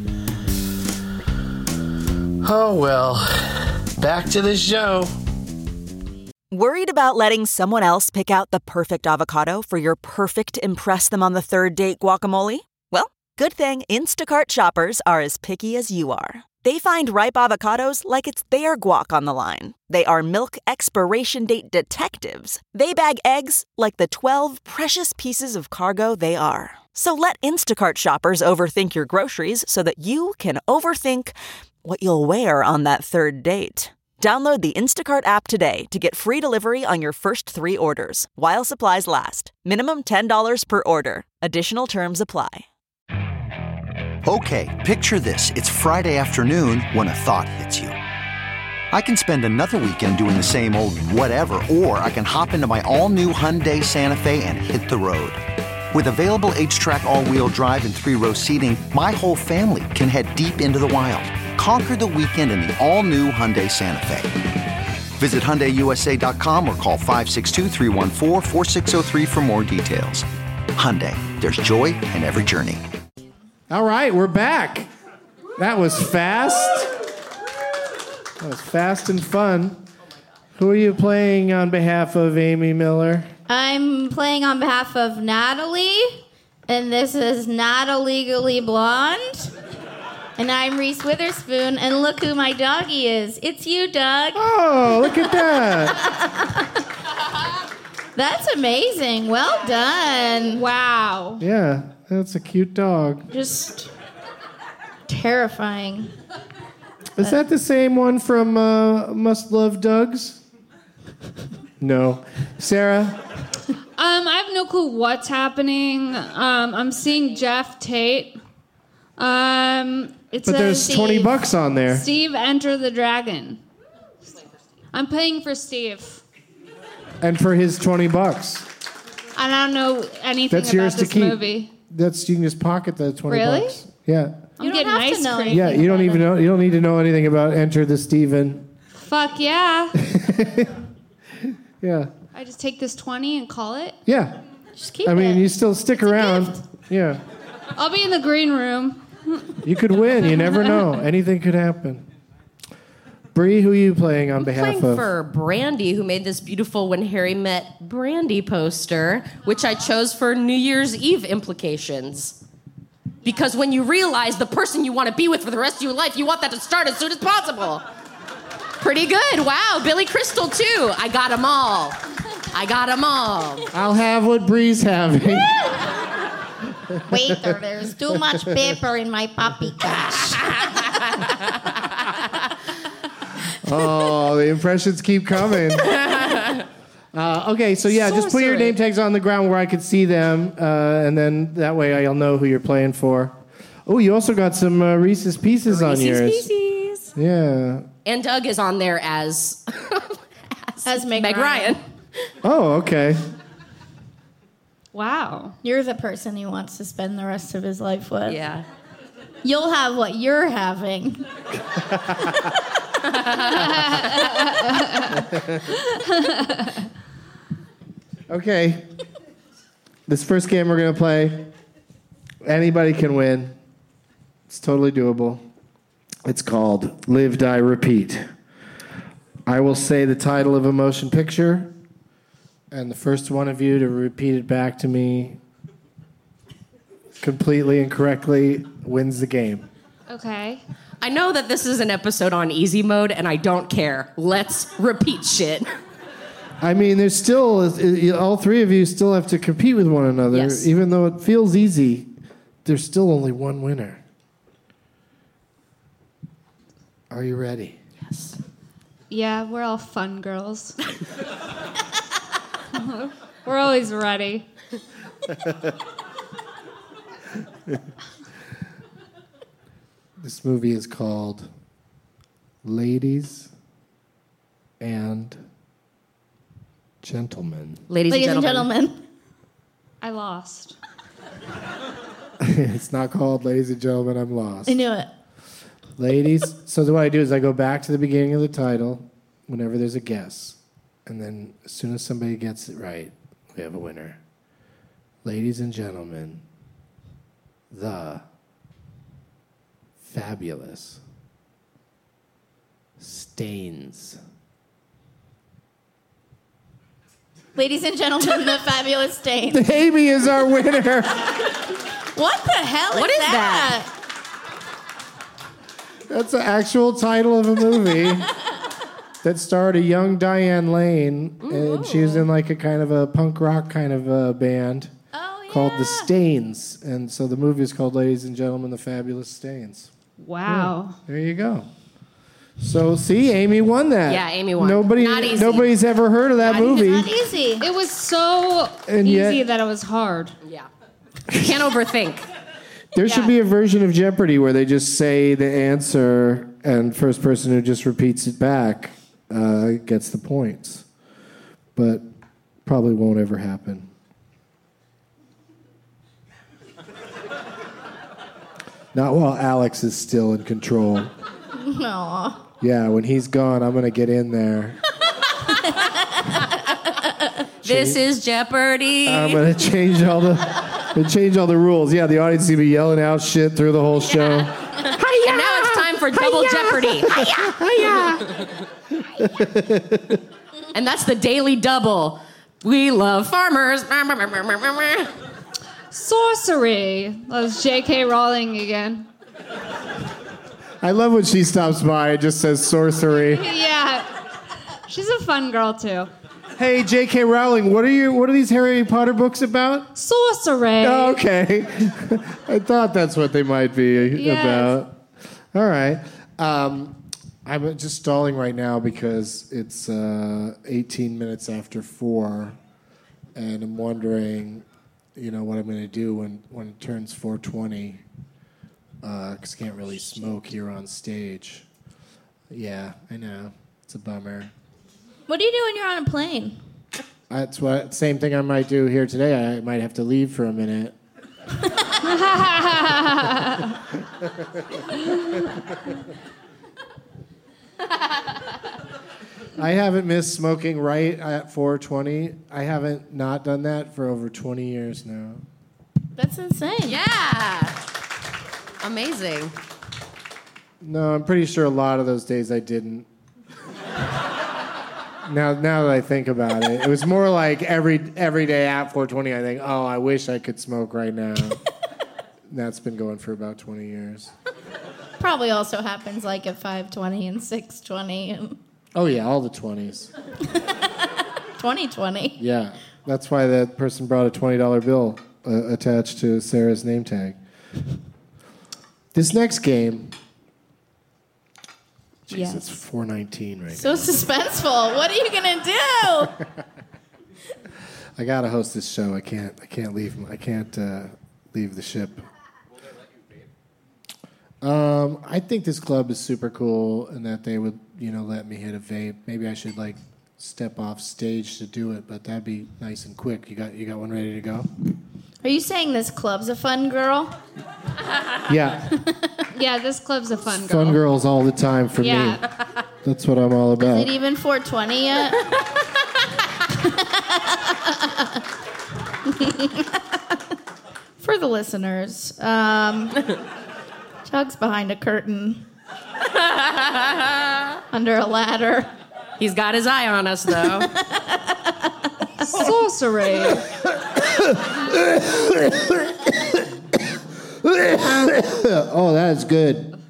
Oh, well. Back to the show. Worried about letting someone else pick out the perfect avocado for your perfect impress them on the third date guacamole? Well, good thing Instacart shoppers are as picky as you are. They find ripe avocados like it's their guac on the line. They are milk expiration date detectives. They bag eggs like the twelve precious pieces of cargo they are. So let Instacart shoppers overthink your groceries so that you can overthink what you'll wear on that third date. Download the Instacart app today to get free delivery on your first three orders, while supplies last. Minimum ten dollars per order. Additional terms apply. Okay, picture this. It's Friday afternoon when a thought hits you. I can spend another weekend doing the same old whatever, or I can hop into my all-new Hyundai Santa Fe and hit the road. With available H-Track all-wheel drive and three-row seating, my whole family can head deep into the wild. Conquer the weekend in the all-new Hyundai Santa Fe. Visit Hyundai U S A dot com or call five six two, three one four, four six zero three for more details. Hyundai, there's joy in every journey. All right, we're back. That was fast. That was fast and fun. Who are you playing on behalf of, Amy Miller? I'm playing on behalf of Natalie, and this is Not Illegally Blonde. And I'm Reese Witherspoon, and look who my doggy is. It's you, Doug. Oh, look at that. That's amazing. Well done. Wow. Yeah, that's a cute dog. Just terrifying. Is that the same one from uh, Must Love Doug's? No. Sarah? Um, I have no clue what's happening. Um, I'm seeing Jeff Tate. Um, it But says there's Steve, twenty bucks on there. Steve, enter the dragon. I'm paying for Steve. And for his twenty bucks. I don't know anything That's about yours to this keep. movie. That's you can just pocket the twenty Really? bucks. Yeah. I'm You don't getting have to ice know cream. Yeah, you don't even know you don't need to know anything about Enter the Steven. Fuck yeah. Yeah. I just take this twenty and call it. Yeah. Just keep I mean, it. you still stick around. Yeah. I'll be in the green room. You could win. You never know. Anything could happen. Bree, who are you playing on behalf Playing of? for Brandy, who made this beautiful When Harry Met Brandy poster, which I chose for New Year's Eve implications. Because when you realize the person you want to be with for the rest of your life, you want that to start as soon as possible. Pretty good. Wow. Billy Crystal, too. I got them all. I got them all. I'll have what Bree's having. Waiter, there's too much pepper in my poppycock. Oh, the impressions keep coming. Uh, okay, so yeah, So just put your silly. name tags on the ground where I can see them, uh, and then that way I'll know who you're playing for. Oh, you also got some uh, Reese's Pieces on Reese's yours. Pieces. Yeah. And Doug is on there as, As Meg, Meg Ryan. Ryan. Oh, okay. Wow. You're the person he wants to spend the rest of his life with. Yeah. You'll have what you're having. Okay. This first game we're going to play, anybody can win. It's totally doable. It's called Live, Die, Repeat. I will say the title of a motion picture, and the first one of you to repeat it back to me completely and correctly wins the game. Okay. I know that this is an episode on easy mode, and I don't care. Let's repeat shit. I mean, there's still, all three of you still have to compete with one another. Yes. Even though it feels easy, there's still only one winner. Are you ready? Yes. Yeah, we're all fun girls. We're always ready. This movie is called Ladies and Gentlemen. Ladies, Ladies and and gentlemen. gentlemen. I lost. It's not called Ladies and Gentlemen, I'm Lost. I knew it. Ladies, so what I do is I go back to the beginning of the title whenever there's a guess. And then as soon as somebody gets it right, we have a winner. Ladies and gentlemen, the fabulous Stains. Ladies and gentlemen, the fabulous Stains. Amy is our winner. What the hell is, What is that? That's the actual title of a movie that starred a young Diane Lane, and she was in like a kind of a punk rock kind of a band oh, yeah. called The Stains, and so the movie is called Ladies and Gentlemen, the Fabulous Stains. Wow. Yeah, there you go. So see, Amy won that. Yeah, Amy won. Nobody, Not easy. nobody's ever heard of that Not movie. Not easy. It was so And easy yet- that it was hard. Yeah. You can't overthink. There Yeah. should be a version of Jeopardy where they just say the answer, and first person who just repeats it back uh, gets the points. But probably won't ever happen. Not while Alex is still in control. No. Yeah, when he's gone, I'm going to get in there. This is Jeopardy. I'm going to change all the gonna change all the rules. Yeah, the audience is going to be yelling out shit through the whole show. And now it's time for Double Jeopardy. And that's the Daily Double. We love farmers. Sorcery. That was J K Rowling again. I love when she stops by and just says sorcery. Yeah. She's a fun girl, too. Hey, J K Rowling, what are your what are these Harry Potter books about? Sorcery. Oh, okay. I thought that's what they might be Yes. about. All right. Um, I'm just stalling right now because it's uh, eighteen minutes after four, and I'm wondering, you know, what I'm going to do when, when it turns four twenty, because I can't really smoke here on stage. Yeah, I know. It's a bummer. What do you do when you're on a plane? That's what same thing I might do here today. I might have to leave for a minute. I haven't missed smoking right at four twenty. I haven't not done that for over twenty years now. That's insane. Yeah. Amazing. No, I'm pretty sure a lot of those days I didn't. Now, now that I think about it, it was more like every every day at four twenty, I think, oh, I wish I could smoke right now. That's been going for about twenty years. Probably also happens like at five twenty and six twenty and Oh, yeah, all the twenties. twenty twenty. Yeah, that's why that person brought a twenty dollar bill uh, attached to Sarah's name tag. This next game... Jeez, Yes. it's four nineteen right So suspenseful. What are you gonna do? now. I gotta host this show. I can't. I can't leave. I can't uh, leave the ship. Um, I think this club is super cool, and that they would, you know, let me hit a vape. Maybe I should like step off stage to do it, but that'd be nice and quick. You got, you got one ready to go? Are you saying this club's a fun girl? Yeah, Yeah, this club's a fun girl. fun girls all the time for Yeah. me. That's what I'm all Is about. it even four twenty yet? For the listeners, um, Chug's behind a curtain under a ladder. He's got his eye on us, though. Sorcery. Oh, that is good.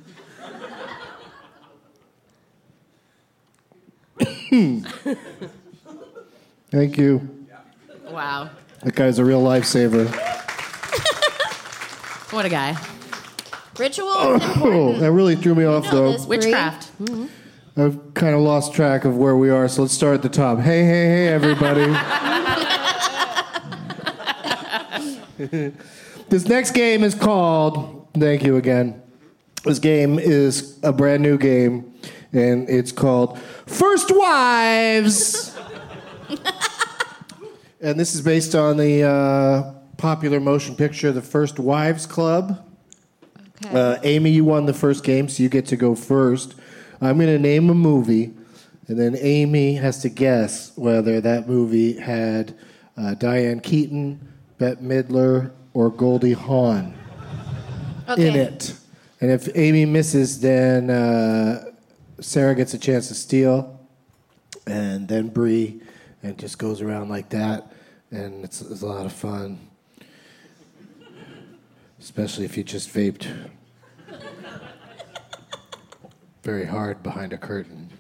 Thank you. Wow. That guy's a real lifesaver. What a guy. Ritual is Oh, important. that really threw me off, know though. this, Bree. Witchcraft. I've kind of lost track of where we are, so let's start at the top. Hey, hey, hey, everybody. This next game is called, thank you again. This game is a brand new game, and it's called First Wives. And this is based on the uh, popular motion picture, The First Wives Club. Okay. Uh, Amy, you won the first game, so you get to go first. I'm going to name a movie, and then Amy has to guess whether that movie had uh, Diane Keaton, Bette Midler, or Goldie Hawn Okay. in it. And if Amy misses, then uh, Sarah gets a chance to steal, and then Bree, and it just goes around like that, and it's, it's a lot of fun, especially if you just vaped very hard behind a curtain.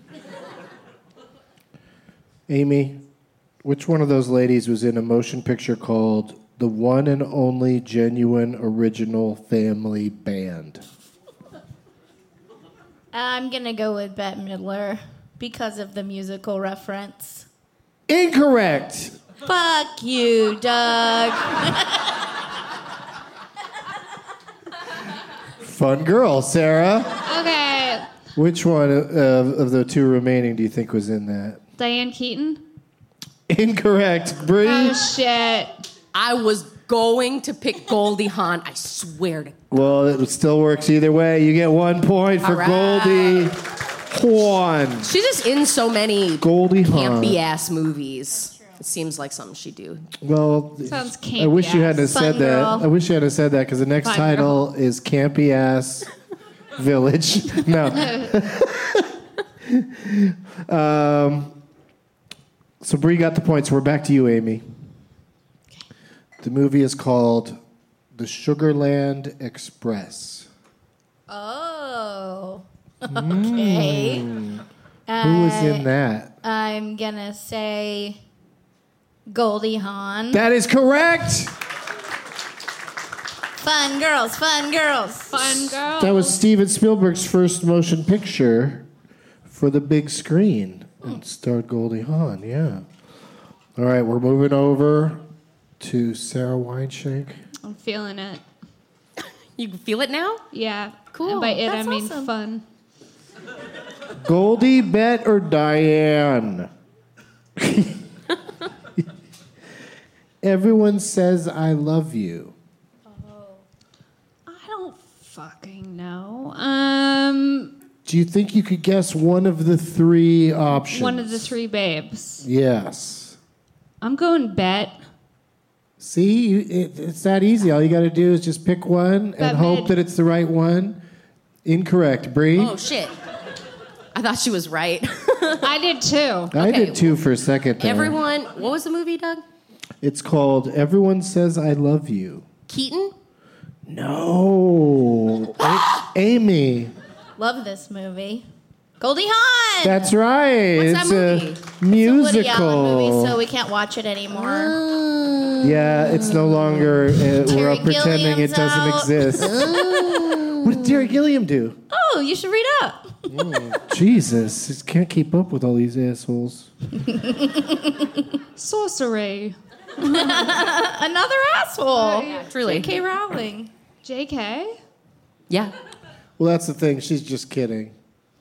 Amy, which one of those ladies was in a motion picture called The One and Only Genuine Original Family Band? I'm going to go with Bette Midler because of the musical reference. Incorrect. Fuck you, Doug. Fun girl, Sarah. Okay. Which one of, of the two remaining do you think was in that? Diane Keaton? Incorrect. Bree? Oh, shit. I was going to pick Goldie Hawn. I swear to Well, it still works either way. You get one point for All right. Goldie Hawn. She's just in so many Goldie Hawn. campy-ass movies. It seems like something she'd do. Well, Sounds campy I wish you hadn't have Fun said girl. that. I wish you hadn't have said that because the next Fun title is Campy Ass Village. No. um, so Bree got the points. We're back to you, Amy. The movie is called The Sugarland Express. Oh. Okay. Mm. Who was in that? I'm going to say Goldie Hawn. That is correct. Fun girls, fun girls. Fun girls. That was Steven Spielberg's first motion picture for the big screen. And starred Goldie Hawn, yeah. All right, we're moving over to Sarah Weinschenk. I'm feeling it. You can feel it now? Yeah. Cool. And by it, That's I mean awesome. fun. Goldie, Bette, or Diane? Everyone says I love you. I don't fucking know. Um, Do you think you could guess one of the three options? one of the three babes. Yes. I'm going Bet. See, you, it, it's that easy. All you got to do is just pick one Bette and hope Mid. that it's the right one. Incorrect. Bree? Oh, shit. I thought she was right. I did too. I Okay. did too for a second there. Everyone, what was the movie, Doug? It's called Everyone Says I Love You. Keaton? No. A- Amy. Love this movie. Goldie Hawn. That's right. What's it's that a movie? musical. It's a Woody Allen movie, so we can't watch it anymore. Yeah, it's no longer. Uh, we're Terry all pretending it Gilliam's doesn't out. exist. What did Terry Gilliam do? Oh, you should read up. Jesus, just can't keep up with all these assholes. Sorcery. Another asshole. Truly. J K Rowling. J K? Yeah. Well, that's the thing. She's just kidding.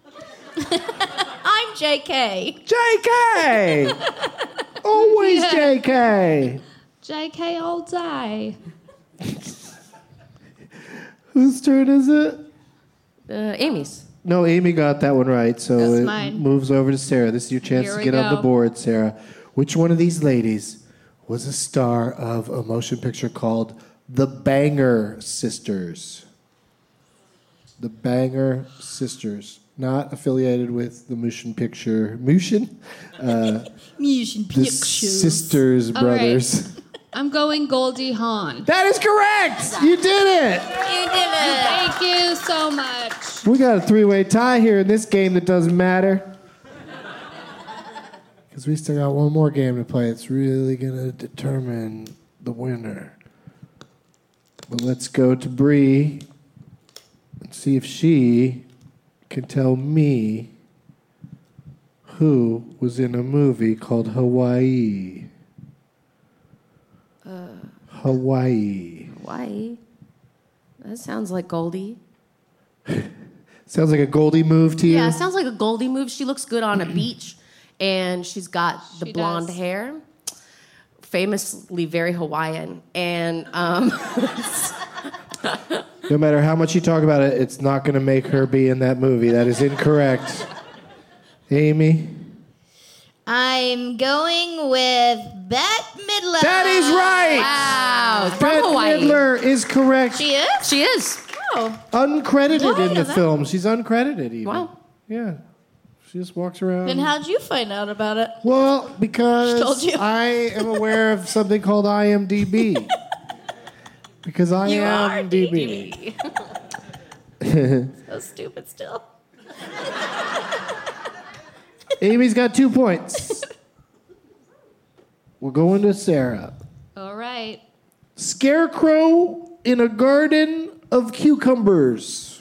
I'm J K. J K. Always Yeah. J K. J K all day. Whose turn is it? Uh, Amy's. No, Amy got that one right, so That's it mine. moves over to Sarah. This is your chance Here to we get on the go. board, Sarah. Which one of these ladies was a star of a motion picture called The Banger Sisters? The Banger Sisters. Not affiliated with the motion picture. Motion? Uh, Motion the pictures. Sisters All right. Brothers. I'm going Goldie Hawn. That is correct! You did it! You did it. Thank you so much. We got a three-way tie here in this game that doesn't matter. Because we still got one more game to play. It's really going to determine the winner. But let's go to Bree and see if she can tell me who was in a movie called Hawaii. Uh, Hawaii. Hawaii. That sounds like Goldie. Sounds like a Goldie move to you? Yeah, it sounds like a Goldie move. She looks good on a beach, and she's got the She blonde does. hair. famously very Hawaiian. And um, No matter how much you talk about it, it's not going to make her be in that movie. That is incorrect. Amy? I'm going with Bette Midler. That is right. Wow. From Bette Hawaii. Midler is correct. She is? She is. Oh. Uncredited Why in the is that? film. She's uncredited even. Wow. Yeah. She just walks around. Then how'd you find out about it? Well, because She told you. I am aware of something called I M D B. Because I You am are D B. D B. So stupid still. Amy's got two points. We're going to Sarah. All right. Scarecrow in a garden of cucumbers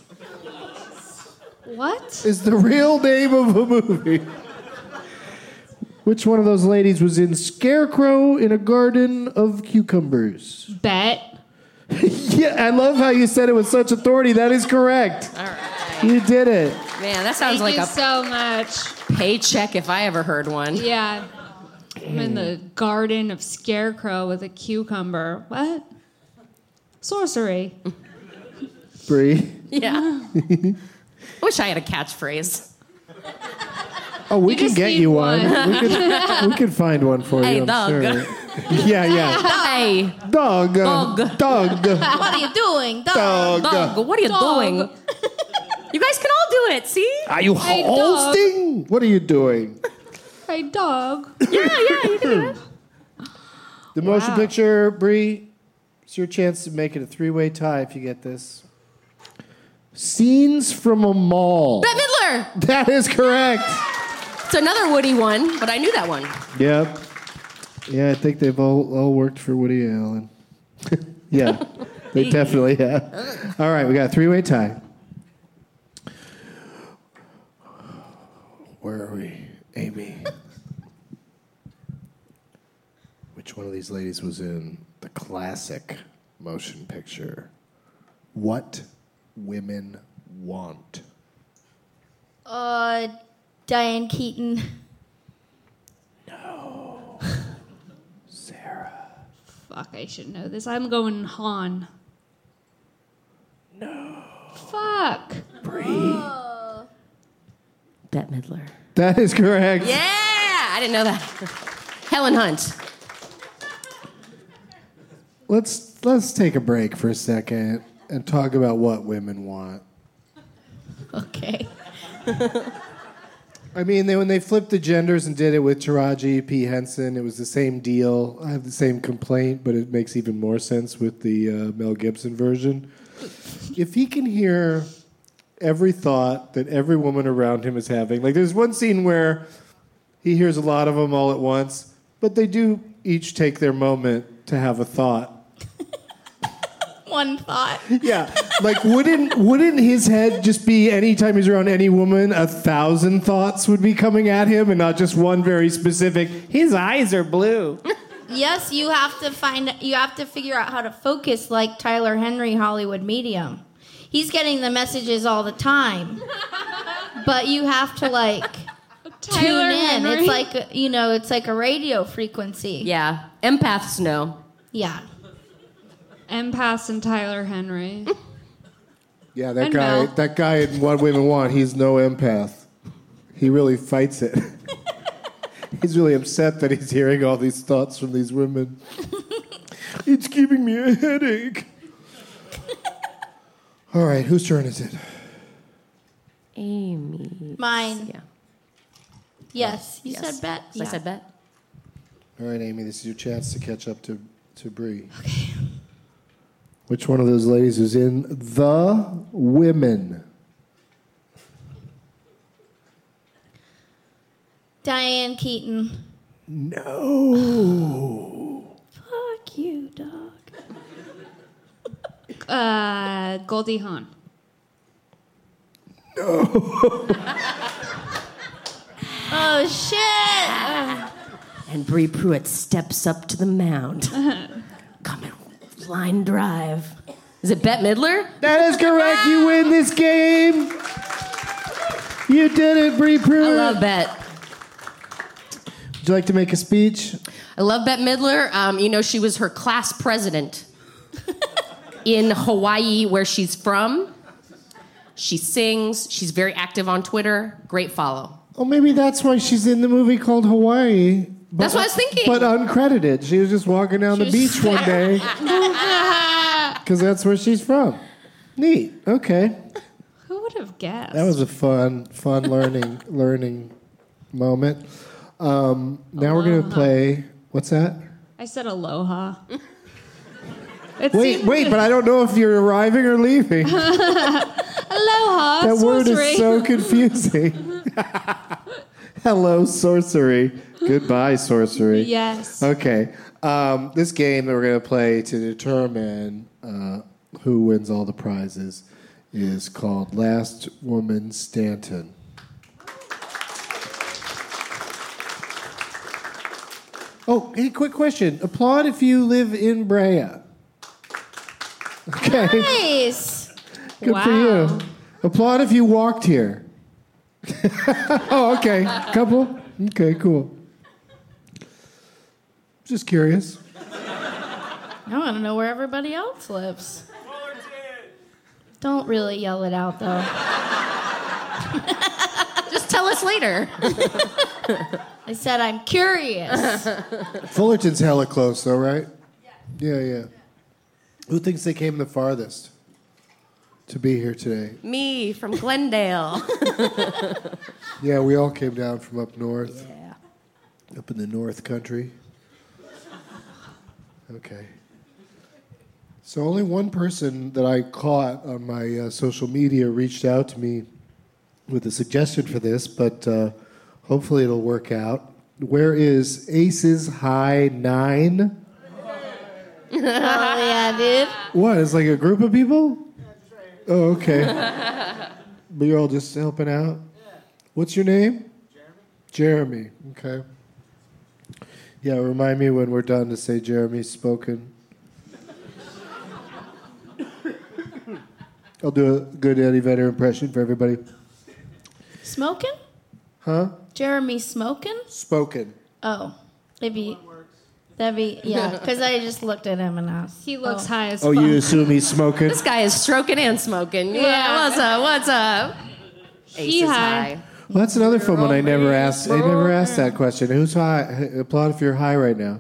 What? is the real name of a movie. Which one of those ladies was in Scarecrow in a garden of cucumbers? Bet. Yeah, I love how you said it with such authority. That is correct. All right. You did it. Man, that sounds Thank like you a so much. paycheck if I ever heard one. Yeah. I'm in the garden of Scarecrow with a cucumber. What? Sorcery. Bree. Yeah. I wish I had a catchphrase. Oh, we You can just get need you one. one. we can we can find one for Hey, you. I'm dog. sure. Yeah, yeah. Hey, Dog. Dog. Dog. What are you doing? Dog. Dog. dog, what are you Dog. doing? You guys can all do it, see? Are you Hey, hosting? What are you doing? Hey, dog. Yeah, yeah, you do it. The motion Wow. picture, Bree, it's your chance to make it a three-way tie if you get this. Scenes from a mall. Bette Midler. That is correct. It's another Woody one, but I knew that one. Yep. Yeah, I think they've all, all worked for Woody Allen. Yeah, they definitely have. All right, we got a three-way tie. Where are we? Amy. Which one of these ladies was in the classic motion picture, What Women Want? Uh, Diane Keaton. No. Sarah. Fuck, I should know this. I'm going Han. No. Fuck. Bree. Bette Midler. That is correct. Yeah, I didn't know that. Helen Hunt. Let's let's take a break for a second and talk about what women want. Okay. I mean, they, when they flipped the genders and did it with Taraji P. Henson, it was the same deal. I have the same complaint, but it makes even more sense with the uh, Mel Gibson version. If he can hear every thought that every woman around him is having, like there's one scene where he hears a lot of them all at once, but they do each take their moment to have a thought. One thought. Yeah, like wouldn't wouldn't his head just be anytime he's around any woman, a thousand thoughts would be coming at him, and not just one very specific? His eyes are blue. Yes, you have to find. You have to figure out how to focus, like Tyler Henry, Hollywood Medium. He's getting the messages all the time, but you have to like Tyler tune in. Henry? It's like a- you know, it's like a radio frequency. Yeah, empaths know. Yeah. Empaths and Tyler Henry. Yeah, that And guy. Mel. That guy in What Women Want. He's no empath. He really fights it. He's really upset that he's hearing all these thoughts from these women. It's giving me a headache. All right, whose turn is it? Amy. Mine. Yeah. Yes. You Yes. said bet. I said bet. All right, Amy, this is your chance to catch up to, to Bree. Okay. Which one of those ladies is in The Women? Diane Keaton. No. Fuck you, dog. Uh, Goldie Hawn. Oh shit! And Bree Pruitt steps up to the mound. Coming line drive. Is it Bette Midler? That is correct. You win this game. You did it, Bree Pruitt. I love Bette. Would you like to make a speech? I love Bette Midler. Um, you know, she was her class president in Hawaii, where she's from. She sings. She's very active on Twitter. Great follow. Oh, maybe that's why she's in the movie called Hawaii. But, That's what I was thinking. But uncredited. She was just walking down the beach one day. Because that's where she's from. Neat. Okay. Who would have guessed? That was a fun, fun learning learning moment. Um, now we're going to play... What's that? I said aloha. It Wait, seemed- wait, but I don't know if you're arriving or leaving. Aloha. That word sorcery. is so confusing. Hello, sorcery. Goodbye, sorcery. Yes. Okay. Um, this game that we're going to play to determine uh, who wins all the prizes is called Last Woman Stanton. Oh, hey, quick question. Applaud if you live in Brea. Okay. Nice. Good Wow. for you. Applaud if you walked here. Oh, okay. Couple? Okay, cool. Just curious. I want to know where everybody else lives. Don't really yell it out, though. Just tell us later. I said I'm curious. Fullerton's hella close, though, right? Yeah, yeah. Who thinks they came the farthest to be here today? Me from Glendale. Yeah, we all came down from up north. Yeah. Up in the North Country. Okay. So only one person that I caught on my uh, social media reached out to me with a suggestion for this, but uh, hopefully it'll work out. Where is Aces High Nine? Oh, yeah, dude. What? It's like a group of people? Oh, okay. But you're all just helping out? What's your name? Jeremy. Jeremy. Okay. Yeah, remind me when we're done to say Jeremy's spoken. I'll do a good Eddie Vedder impression for everybody. Smoking? Huh? Jeremy smoking? Spoken. Oh, maybe that'd be yeah. Because I just looked at him and asked. He looks oh. high as Oh, fuck. you assume he's smoking? This guy is stroking and smoking. Yeah, Yeah. what's up? What's up? He Aces high. high. Well, that's another fun one I never asked. I never asked that question. Who's high? Applaud if you're high right now.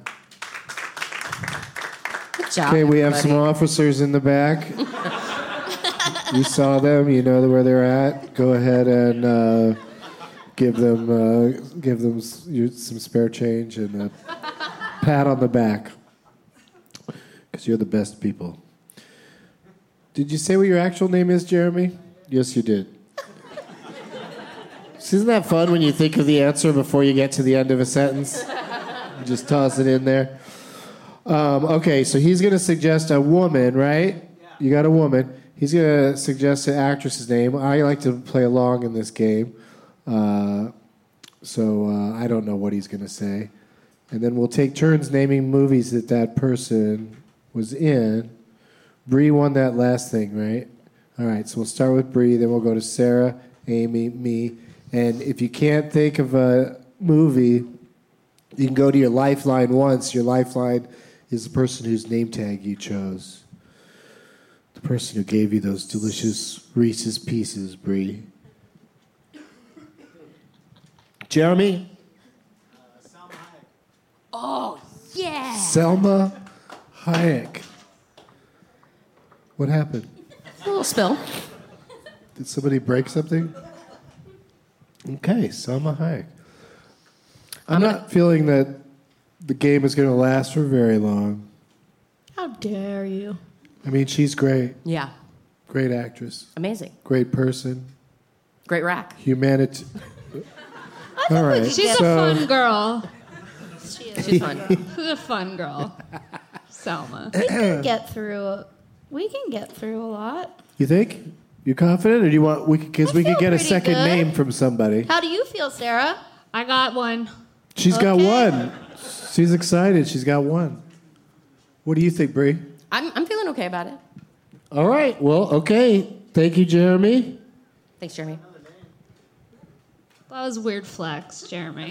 Good job. Okay, we have some everybody. officers in the back. You saw them. You know where they're at. Go ahead and uh, give them uh, give them s- you- some spare change and a pat on the back because you're the best people. Did you say what your actual name is, Jeremy? Yes, you did. Isn't that fun when you think of the answer before you get to the end of a sentence? You just toss it in there. Um, okay, so he's going to suggest a woman, right? You got a woman. He's going to suggest an actress's name. I like to play along in this game. Uh, so uh, I don't know what he's going to say. And then we'll take turns naming movies that that person was in. Bree won that last thing, right? All right, so we'll start with Bree, then we'll go to Sarah, Amy, me. And if you can't think of a movie, you can go to your lifeline once. Your lifeline is the person whose name tag you chose. The person who gave you those delicious Reese's Pieces, Bree. Jeremy? Oh, yeah. Selma Hayek. What happened? A little spill. Did somebody break something? Okay, Selma Hayek. I'm not feeling that the game is going to last for very long. How dare you? I mean, she's great. Yeah. Great actress. Amazing. Great person. Great rack. Humanity. All right. She's so, a fun girl. She's fun. She's a fun girl. Selma. We can get through. We can get through a lot. You think? You confident, or do you want? We because we could get a pretty second good. name from somebody. How do you feel, Sarah? I got one. She's got Okay. one. She's excited. She's got one. What do you think, Bree? I'm, I'm feeling okay about it. All right. Well, okay. Thank you, Jeremy. Thanks, Jeremy. That was weird flex, Jeremy.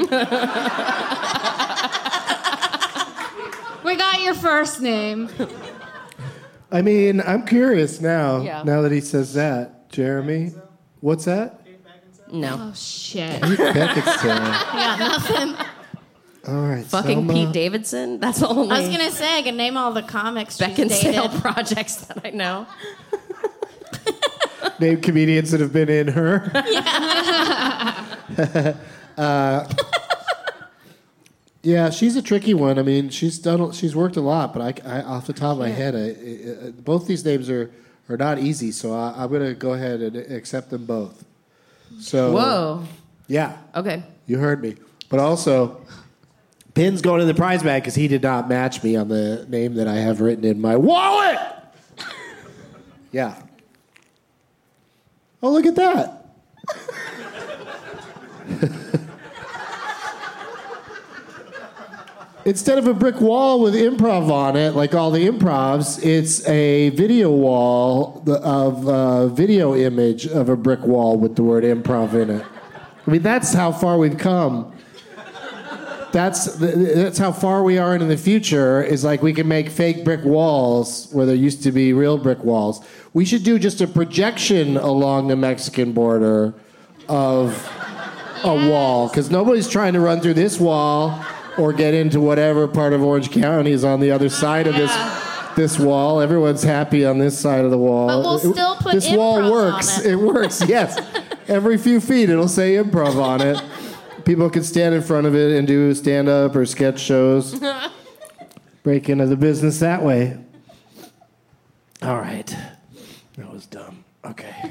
We got your first name. I mean, I'm curious now. Yeah. Now that he says that, Jeremy, what's that? No. Oh shit. Kate Beckinsale. I got nothing. All right, Fucking Selma. Pete Davidson? That's the only I was gonna say I can name all the comics she's Beckinsale dated. projects that I know. Name comedians that have been in her. uh, yeah, she's a tricky one. I mean, she's done. She's worked a lot, but I, I off the top of my head, I, I, both these names are, are not easy. So I, I'm going to go ahead and accept them both. So Whoa. Yeah. Okay. You heard me. But also, Pin's going in the prize bag because he did not match me on the name that I have written in my wallet. Yeah. Oh, look at that. Instead of a brick wall with improv on it, like all the improvs, it's a video wall of a video image of a brick wall with the word improv in it. I mean, that's how far we've come. That's that's how far we are into the future, is like we can make fake brick walls where there used to be real brick walls. We should do just a projection along the Mexican border of a wall, because nobody's trying to run through this wall or get into whatever part of Orange County is on the other side of this this wall. Everyone's happy on this side of the wall. But we'll still put this improv wall works. on it. It works, yes. Every few feet it'll say improv on it. People can stand in front of it and do stand-up or sketch shows. Break into the business that way. All right. That was dumb. Okay.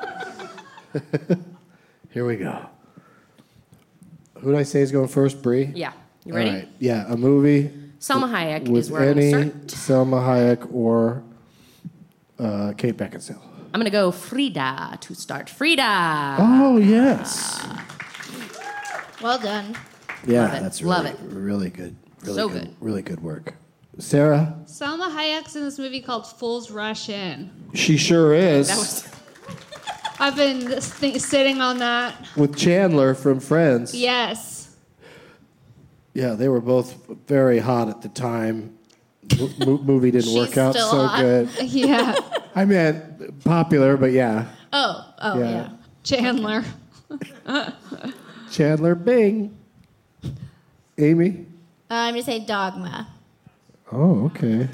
Here we go. Who did I say is going first, Bree? Yeah. You ready? All right. Yeah, a movie. Salma Hayek with is where I'm any going to start. Selma Hayek or uh, Kate Beckinsale. I'm going to go Frida to start. Frida. Oh, yes. Well done. Yeah, Love it. that's really, Love it. really good. Really So good. good. Really good work. Sarah? Salma Hayek's in this movie called Fools Rush In. She sure is. That was I've been th- sitting on that. With Chandler from Friends. Yes. Yeah, they were both very hot at the time. Mo- movie didn't She's work out still so hot. good. Yeah. I meant popular, but yeah. Oh, oh Yeah. yeah. Chandler. Chandler Bing. Amy? Uh, I'm gonna say Dogma. Oh, okay.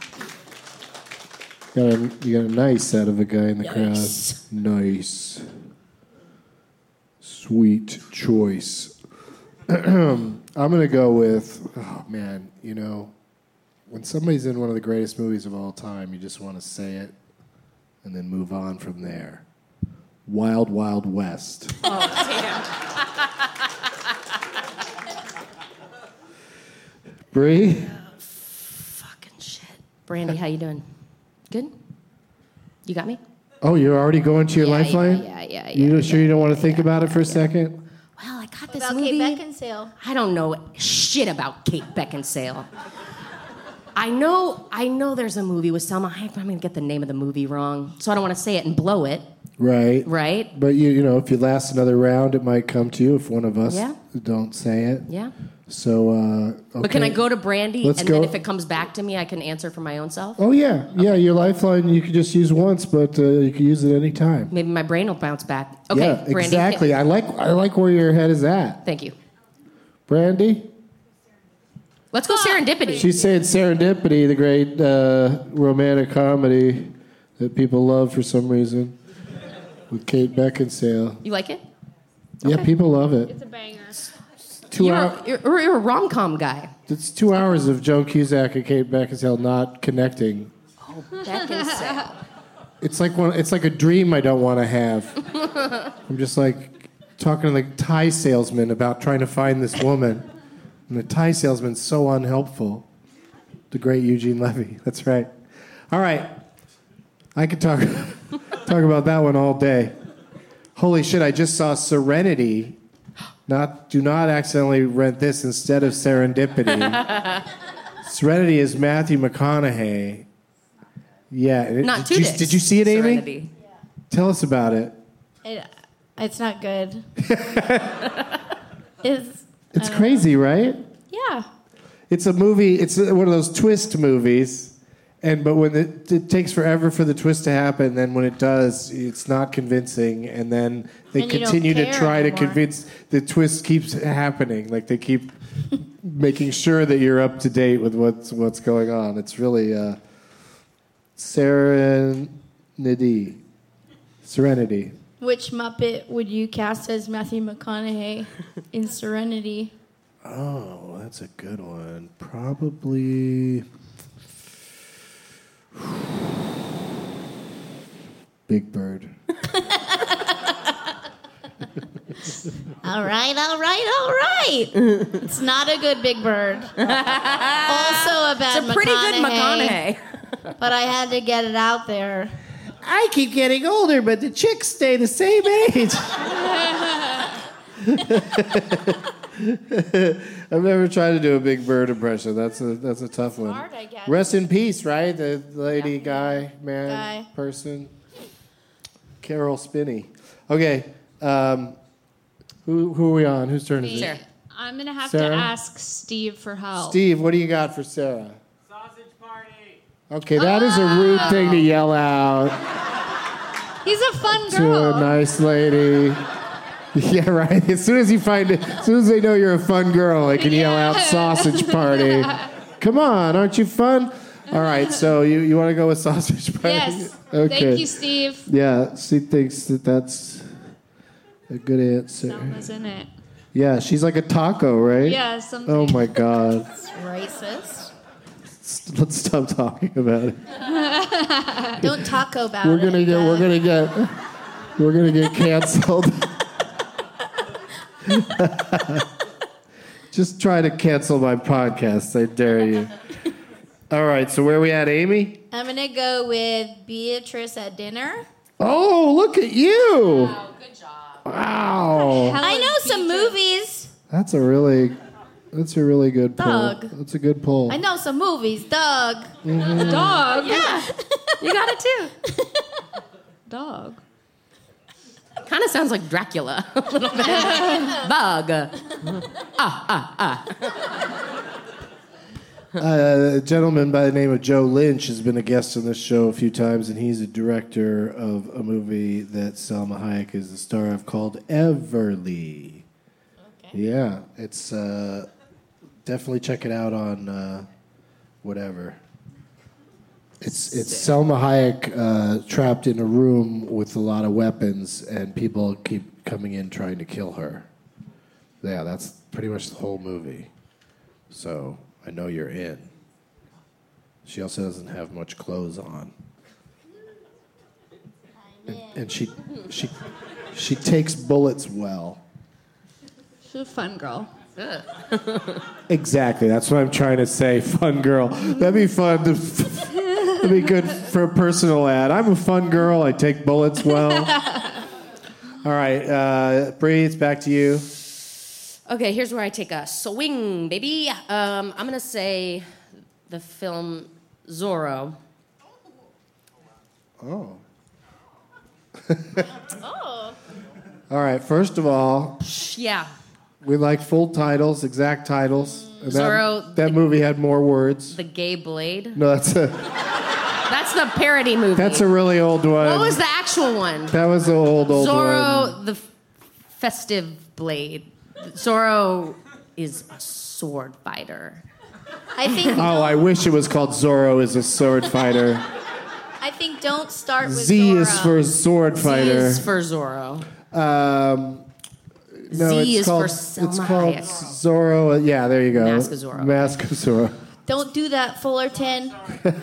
Got a, you got a nice out of a guy in the Nice. crowd. Nice. Sweet choice. I'm going to go with, oh man, you know, when somebody's in one of the greatest movies of all time, you just want to say it and then move on from there. Wild Wild West. Oh, damn. Bree? Fucking shit. Brandy, how you doing? Good? You got me? Oh, you're already going to your Yeah, lifeline? yeah, yeah, yeah, You yeah, sure you don't want to think about it for a second? Well, I got this About movie. Kate Beckinsale. I don't know shit about Kate Beckinsale. I know, I know there's a movie with Selma Hayek, but I'm gonna get the name of the movie wrong, so I don't want to say it and blow it. Right. Right? But you, you know, if you last another round, it might come to you if one of us Yeah. don't say it. Yeah. So, uh, okay. But can I go to Brandy, Let's and go. then if it comes back to me, I can answer for my own self? Oh yeah, yeah. Your lifeline you could just use once, but uh, you can use it any time. Maybe my brain will bounce back. Okay, yeah, Brandy. exactly. I like I like where your head is at. Thank you. Brandy. Let's go Serendipity. She's saying Serendipity, the great uh, romantic comedy that people love for some reason, with Kate Beckinsale. You like it? Yeah, people love it. It's a banger. Two You're, hours. a, you're, you're a rom-com guy. It's two hours of Joan Cusack and Kate Beckinsale not connecting. Oh, Beckinsale. It's like one. It's like a dream I don't want to have. I'm just like talking to the Thai salesman about trying to find this woman, and the Thai salesman's so unhelpful. The great Eugene Levy. That's right. All right, I could talk talk about that one all day. Holy shit! I just saw Serenity. Not do not accidentally rent this instead of Serendipity. Serenity is Matthew McConaughey. Yeah. and it- Not did two you, dicks. did you see it, Amy? Serenity. Tell us about it. It, It's not good. it's It's crazy, right? yeah. It's a movie. It's one of those twist movies, and but when it, it takes forever for the twist to happen, then when it does, it's not convincing, and then they And you don't continue to care try to anymore. convince. The twist keeps happening. Like they keep making sure that you're up to date with what's what's going on. It's really uh, Serenity. Serenity. Which Muppet would you cast as Matthew McConaughey in Serenity? Oh, that's a good one. Probably Big Bird. All right, all right, all right. It's not a good Big Bird. Also a bad It's a pretty good McConaughey. But I had to get it out there. I keep getting older, but the chicks stay the same age. I've never tried to do a Big Bird impression. That's a that's a tough one. hard, I guess. Rest in peace, right? The lady, guy, man, Guy. person. Carol Spinney. Okay, um, who who are we on? Whose turn is Me. it? I'm gonna have Sarah? to ask Steve for help. Steve, what do you got for Sarah? Okay, that is a rude thing to yell out He's a fun to girl. a nice lady. Yeah, right. As soon as you find it, as soon as they know you're a fun girl, they can yell out sausage party. Come on, aren't you fun? All right, so you, you want to go with sausage party? Yes. Okay. Thank you, Steve. Yeah, she thinks that that's a good answer. Selma's in it. Yeah, she's like a taco, right? Yeah, something. Oh my God. It's racist. Let's stop talking about it. Don't taco about We're it. gonna get. We're gonna get. We're gonna get canceled. Just try to cancel my podcast. I dare you. All right. So where are we at, Amy? I'm gonna go with Beatrice at dinner. Oh, look at you! Wow, good job. Wow. I know some movies. That's a really. That's a really good pull. Doug. That's a good pull. I know some movies. Doug. Mhm. Dog. Yeah. You got it too. Dog. Kind of sounds like Dracula a little bit. Bug. Ah, ah, ah. Uh, a gentleman by the name of Joe Lynch has been a guest on this show a few times, and he's a director of a movie that Salma Hayek is the star of called Everly. Okay. Yeah, it's uh, definitely check it out on uh, whatever. It's it's Salma Hayek uh, trapped in a room with a lot of weapons, and people keep coming in trying to kill her. Yeah, that's pretty much the whole movie. So I know you're in. She also doesn't have much clothes on, and, and she she she takes bullets well. She's a fun girl. Exactly, that's what I'm trying to say. Fun girl. That'd be fun. To, that'd be good for a personal ad. I'm a fun girl. I take bullets well. All right, uh, Bree, it's back to you. Okay, here's where I take a swing, baby. Um, I'm gonna say the film Zorro. Oh. Oh. All right, first of all, Yeah. we like full titles, exact titles. And that, Zorro, that movie had more words. The Gay Blade. No, that's a That's the parody movie. that's a really old one. What was the actual one? That was the old old Zorro, one. the f- festive blade. Zorro is a sword fighter. I think. Oh, I wish it was called Zorro is a sword fighter. I think don't start with Z Zorro. is for sword fighter. Z is for Zorro. Um, no, Z it's is called, for It's Salma called Hayek. Zorro. Yeah, there you go. Mask of Zorro. Mask of Zorro. Don't do that, Fullerton.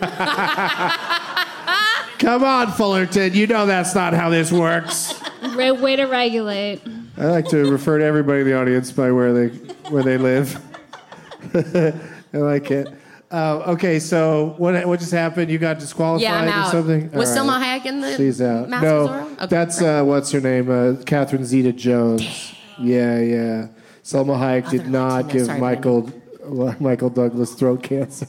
Come on, Fullerton. You know that's not how this works. Re- way to regulate. I like to refer to everybody in the audience by where they where they live. I like it. Uh, okay, so what what just happened? You got disqualified Yeah, I'm or out. something? Was All Salma Hayek in the She's out. Mask no, of Zorro? Okay, that's uh, what's her name? Uh, Catherine Zeta-Jones. Yeah, yeah. Salma Hayek did not Latino. give Sorry, Michael Michael Douglas throat cancer.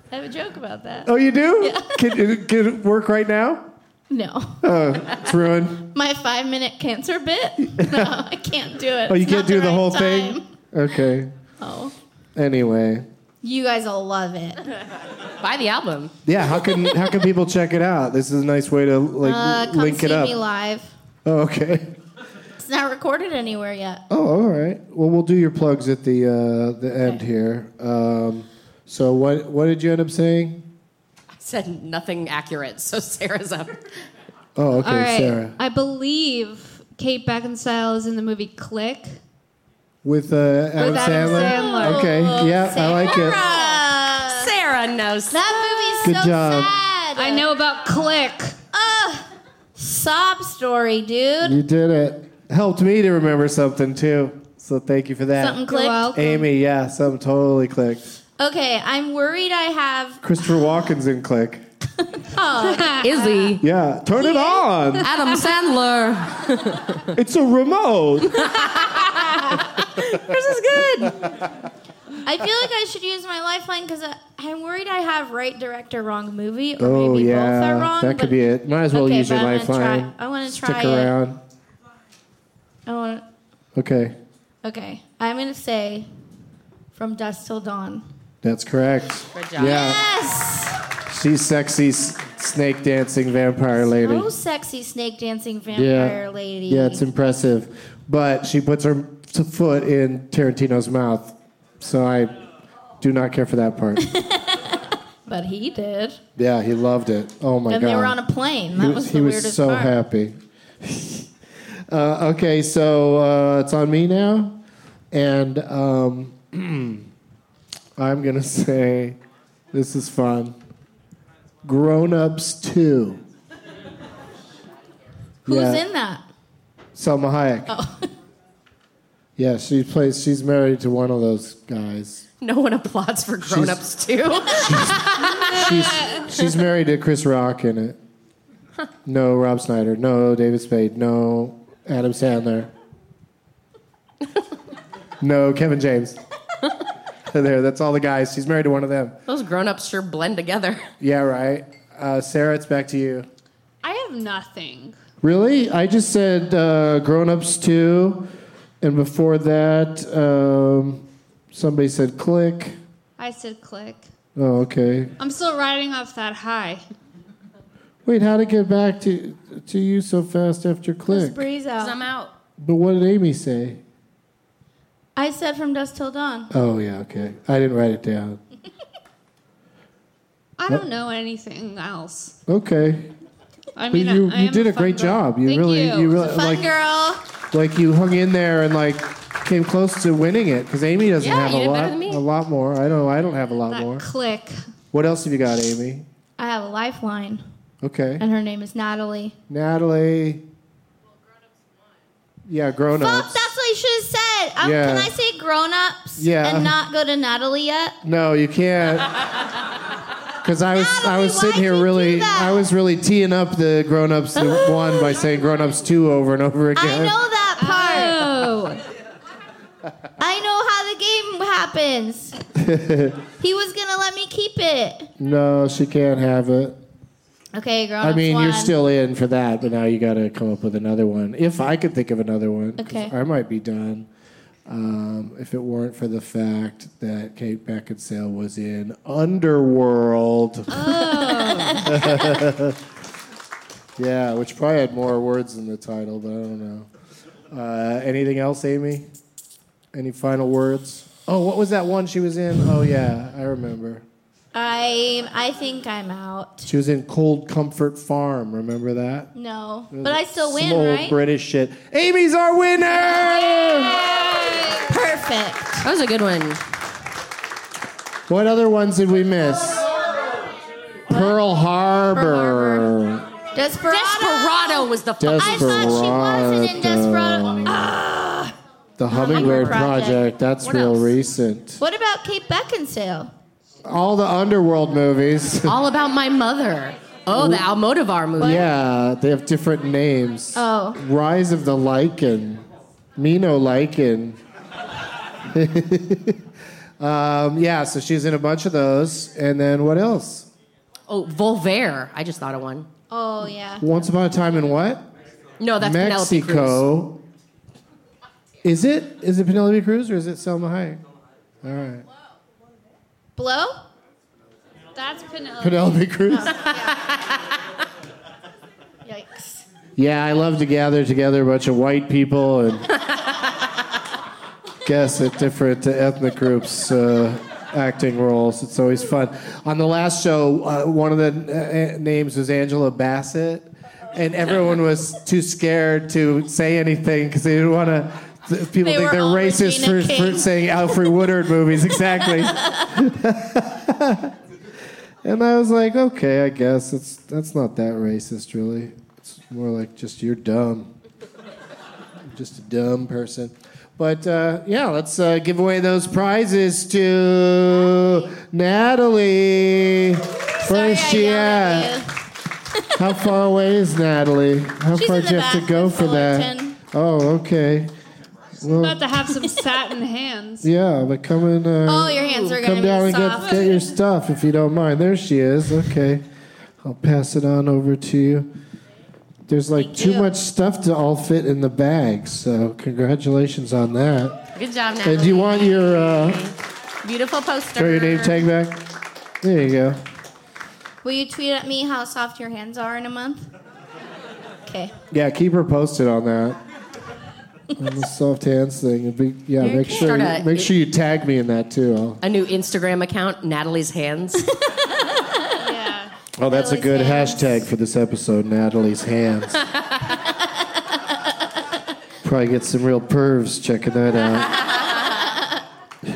I have a joke about that. Oh, you do? Yeah. Can, can it work right now? No. Oh, it's ruined. My five-minute cancer bit? No, I can't do it. Oh, you It's can't not do the, right whole time. thing? Okay. Oh. Anyway. You guys will love it. Buy the album. Yeah, how can how can people check it out? This is a nice way to like uh, come link see it up. me live. Oh, okay. It's not recorded anywhere yet. Oh, all right. Well, we'll do your plugs at the uh, the end here. Um, so what what did you end up saying? I said nothing accurate, so Sarah's up. Oh, okay, All right. Sarah. I believe Kate Beckinsale is in the movie Click. With uh, Adam, With Adam Sandler? Sandler. Okay, yeah, I like it. Uh, Sarah knows. that movie's Good so job. sad. I know about Click. Ugh. Sob story, dude. You did it. Helped me to remember something, too. So thank you for that. Something clicked. Amy, yeah, something totally clicked. Okay, I'm worried I have. Christopher Walken's in Click. Oh. Izzy. Yeah, turn it on. Adam Sandler. It's a remote. This is good. I feel like I should use my lifeline because I'm worried I have right director, wrong movie, or Oh, maybe yeah. both are wrong. That could but- be it. Might as well okay, use your but I'm gonna lifeline. Try, I want to Stick try it. around. I want. Okay, Okay, I'm gonna say From Dusk Till Dawn. that's correct. Good job. Yeah, Yes. she's sexy s- snake dancing vampire lady. So sexy, snake dancing vampire lady. Yeah, it's impressive. But she puts her t- foot in Tarantino's mouth, so I do not care for that part. But he did. Yeah, he loved it. Oh my and god. they were on a plane. That he was, was, the he was weirdest so part. happy. uh, okay, so uh, it's on me now, and um, I'm gonna say this is fun. Grown Ups two. Who's Yeah. in that? Selma Hayek. Oh. Yeah, she plays. She's married to one of those guys. No one applauds for Grown Ups too. She's she's married to Chris Rock in it. No Rob Schneider. No David Spade. No Adam Sandler. No Kevin James. There, that's all the guys. She's married to one of them. Those Grown Ups sure blend together. Yeah, right. Uh, Sarah, it's back to you. I have nothing. Really? I just said uh, Grown Ups two, and before that, um, somebody said Click. I said Click. Oh, okay. I'm still riding off that high. Wait, how'd it get back to to you so fast after Click? Breeze out. I'm out. But what did Amy say? I said From Dusk Till Dawn. Oh, yeah, okay. I didn't write it down. I don't know anything else. Okay. I But mean, you I you am did a a fun great girl. job. You Thank really you. really Fun like girl. like you hung in there and like came close to winning it because Amy doesn't Yeah, have you a did better lot than me. a lot more. I don't I don't have a lot That more. Click. What else have you got, Amy? I have a lifeline, Okay. and her name is Natalie. Natalie. Yeah, grown Fuck, ups. that's what I should have said. Um, Yeah. Can I say grown ups Yeah. and not go to Natalie yet? No, you can't. Because I was I was sitting here really I was really teeing up the grown ups one by saying grown ups two over and over again. I know that part. Oh. I know how the game happens. He was gonna let me keep it. No, she can't have it. Okay, grown ups I mean, one. you're still in for that, but now you got to come up with another one. If I could think of another one, 'cause Okay. I might be done. Um, if it weren't for the fact that Kate Beckinsale was in Underworld. Oh. Yeah, which probably had more words in the title, but I don't know. Uh, anything else, Amy? Any final words? Oh, what was that one she was in? Oh, yeah, I remember. I I think I'm out. She was in Cold Comfort Farm. Remember that? No, It was but I still win, some old right? British shit. Amy's our winner! Perfect. That was a good one. What other ones did we miss? Pearl Harbor. Desperado. Desperado was the fucking. I thought she wasn't in Desperado. Desperado. The Hummingbird Project. Project. That's What real else? recent. What about Kate Beckinsale? All the Underworld movies. All About My Mother. Oh, the Almodovar movie. Yeah, they have different names. Oh. Rise of the Lycan. Mino Lycan. Um, yeah, so she's in a bunch of those. And then what else? Oh, Voltaire. I just thought of one. Oh, yeah. Once Upon a Time in what? No, that's Penelope Cruz. Mexico. Is it? Is it Penelope Cruz or is it Selma Hayek? All right. Blow? That's Penelope. Penelope Cruz. Yikes. Yeah, I love to gather together a bunch of white people and guess at different uh, ethnic groups uh, acting roles. It's always fun. On the last show, uh, one of the uh, names was Angela Bassett, and everyone was too scared to say anything because they didn't want to. People They think were they're all racist for, Regina King. for saying Alfred Woodard movies. Exactly. And I was like, okay, I guess it's that's not that racist, really. It's more like just you're dumb. You're just a dumb person. But uh, yeah, let's uh, give away those prizes to Natalie. Where's she at? How far away is Natalie? How She's far in do the you have to back go with for that? Fullerton. Oh, okay. Well, About to have some satin hands. yeah, but come and uh, Oh, your hands are gonna come be down and soft. get, get your stuff if you don't mind. There she is. Okay, I'll pass it on over to you. There's like too much stuff to all fit in the bag, so congratulations on that. Good job, Natalie. And do you want your uh, Beautiful poster. throw your name tag back? There you go. Will you tweet at me how soft your hands are in a month? Okay. Yeah, keep her posted on that. On the soft hands thing. It'd be, yeah, Here, make sure start you, a- make sure you tag me in that too. I'll, A new Instagram account, Natalie's Hands. oh, that's a good hashtag for this episode, Natalie's hands. Probably get some real pervs checking that out.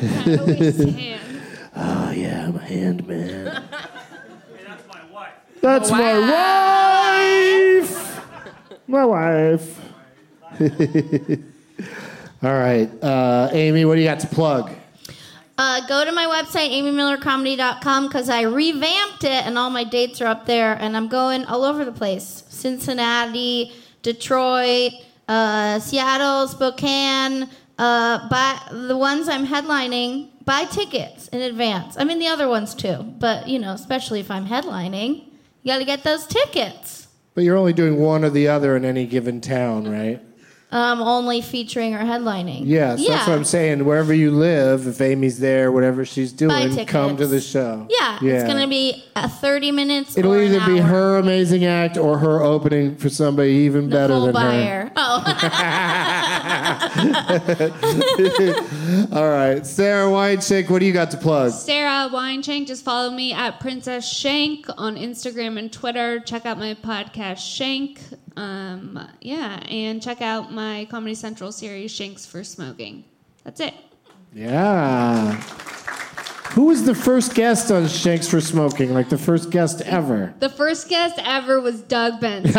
Oh yeah, I'm a hand man. That's my wife. My wife. All right, uh, Amy, what do you got to plug? Uh, go to my website, amy miller comedy dot com, because I revamped it and all my dates are up there. And I'm going all over the place. Cincinnati, Detroit, uh, Seattle, Spokane. Uh, buy, the ones I'm headlining, buy tickets in advance. I mean, the other ones too. But, you know, especially if I'm headlining, you got to get those tickets. But you're only doing one or the other in any given town, right? Um, only featuring or headlining. Yes, yeah. that's what I'm saying. Wherever you live, if Amy's there, whatever she's Buy doing, come to tickets. the show. Yeah, it's going to be uh, thirty minutes It'll or an either be hour. her amazing act or her opening for somebody even better Nicole than her. Byer. Oh. All right, Sarah Weinchick, what do you got to plug? Sarah Weinschenk. Just follow me at Princess Shank on Instagram and Twitter. Check out my podcast, Shank. Um, yeah, and check out my Comedy Central series, Shanks for Smoking. That's it. Yeah. Who was the first guest on Shanks for Smoking? Like the first guest ever? The first guest ever was Doug Benson.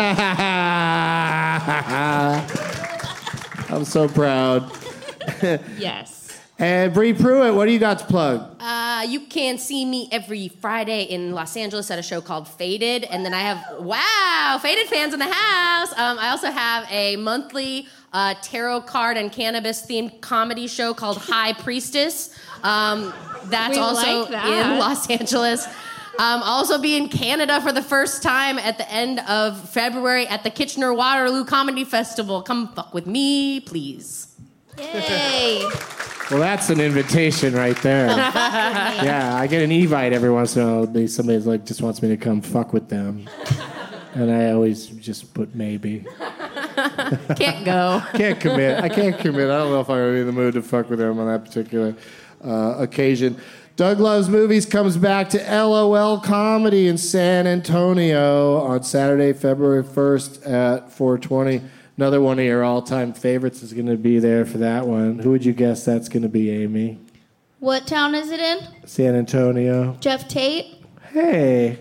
I'm so proud. Yes. And Bree Pruitt, what do you got to plug? Uh, you can see me every Friday in Los Angeles at a show called Faded. And then I have, wow, Faded fans in the house. Um, I also have a monthly uh, tarot card and cannabis themed comedy show called High Priestess. Um, that's We also like that. in Los Angeles. Um, I'll also be in Canada for the first time at the end of February at the Kitchener-Waterloo Comedy Festival. Come fuck with me, please. Yay. Well, that's an invitation right there. Yeah, I get an Evite every once in a while. Maybe somebody like just wants me to come fuck with them, and I always just put maybe. Can't go. Can't commit. I can't commit. I don't know if I'm gonna be in the mood to fuck with them on that particular uh, occasion. Doug Loves Movies comes back to L O L Comedy in San Antonio on Saturday, February first at four twenty. Another one of your all-time favorites is going to be there for that one. Who would you guess that's going to be, Amy? What town is it in? San Antonio. Jeff Tate? Hey.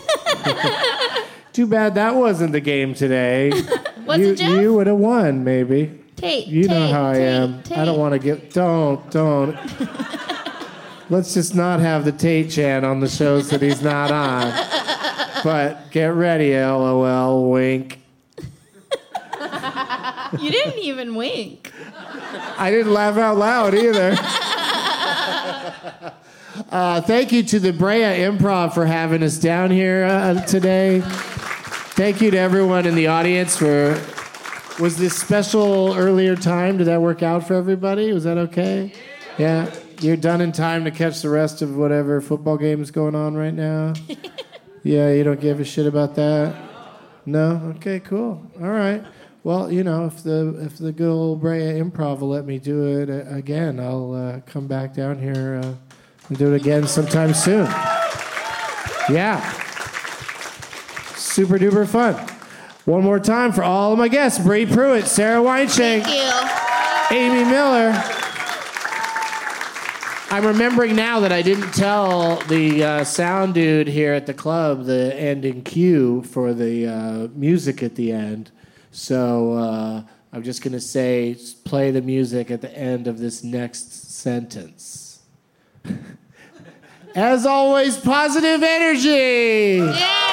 Too bad that wasn't the game today. Was you, it Jeff? You would have won, maybe. Tate. You know Tate, how I Tate, am. Tate. I don't want to get... Don't, don't. Let's just not have the Tate Chan on the shows that he's not on. But get ready, L O L, wink. You didn't even wink. I didn't laugh out loud either. Uh, thank you to the Brea Improv for having us down here uh, today. Thank you to everyone in the audience for... Was this special earlier time? Did that work out for everybody? Was that okay? Yeah? You're done in time to catch the rest of whatever football game is going on right now? Yeah, you don't give a shit about that? No? Okay, cool. All right. Well, you know, if the if the good old Brea Improv will let me do it uh, again, I'll uh, come back down here... Uh, and do it again sometime soon. Yeah. Super duper fun. One more time for all of my guests. Bree Pruitt, Sarah Weinshank, Amy Miller. I'm remembering now that I didn't tell the uh, sound dude here at the club the ending cue for the uh, music at the end. So uh, I'm just going to say, play the music at the end of this next sentence. As always, positive energy. Yeah!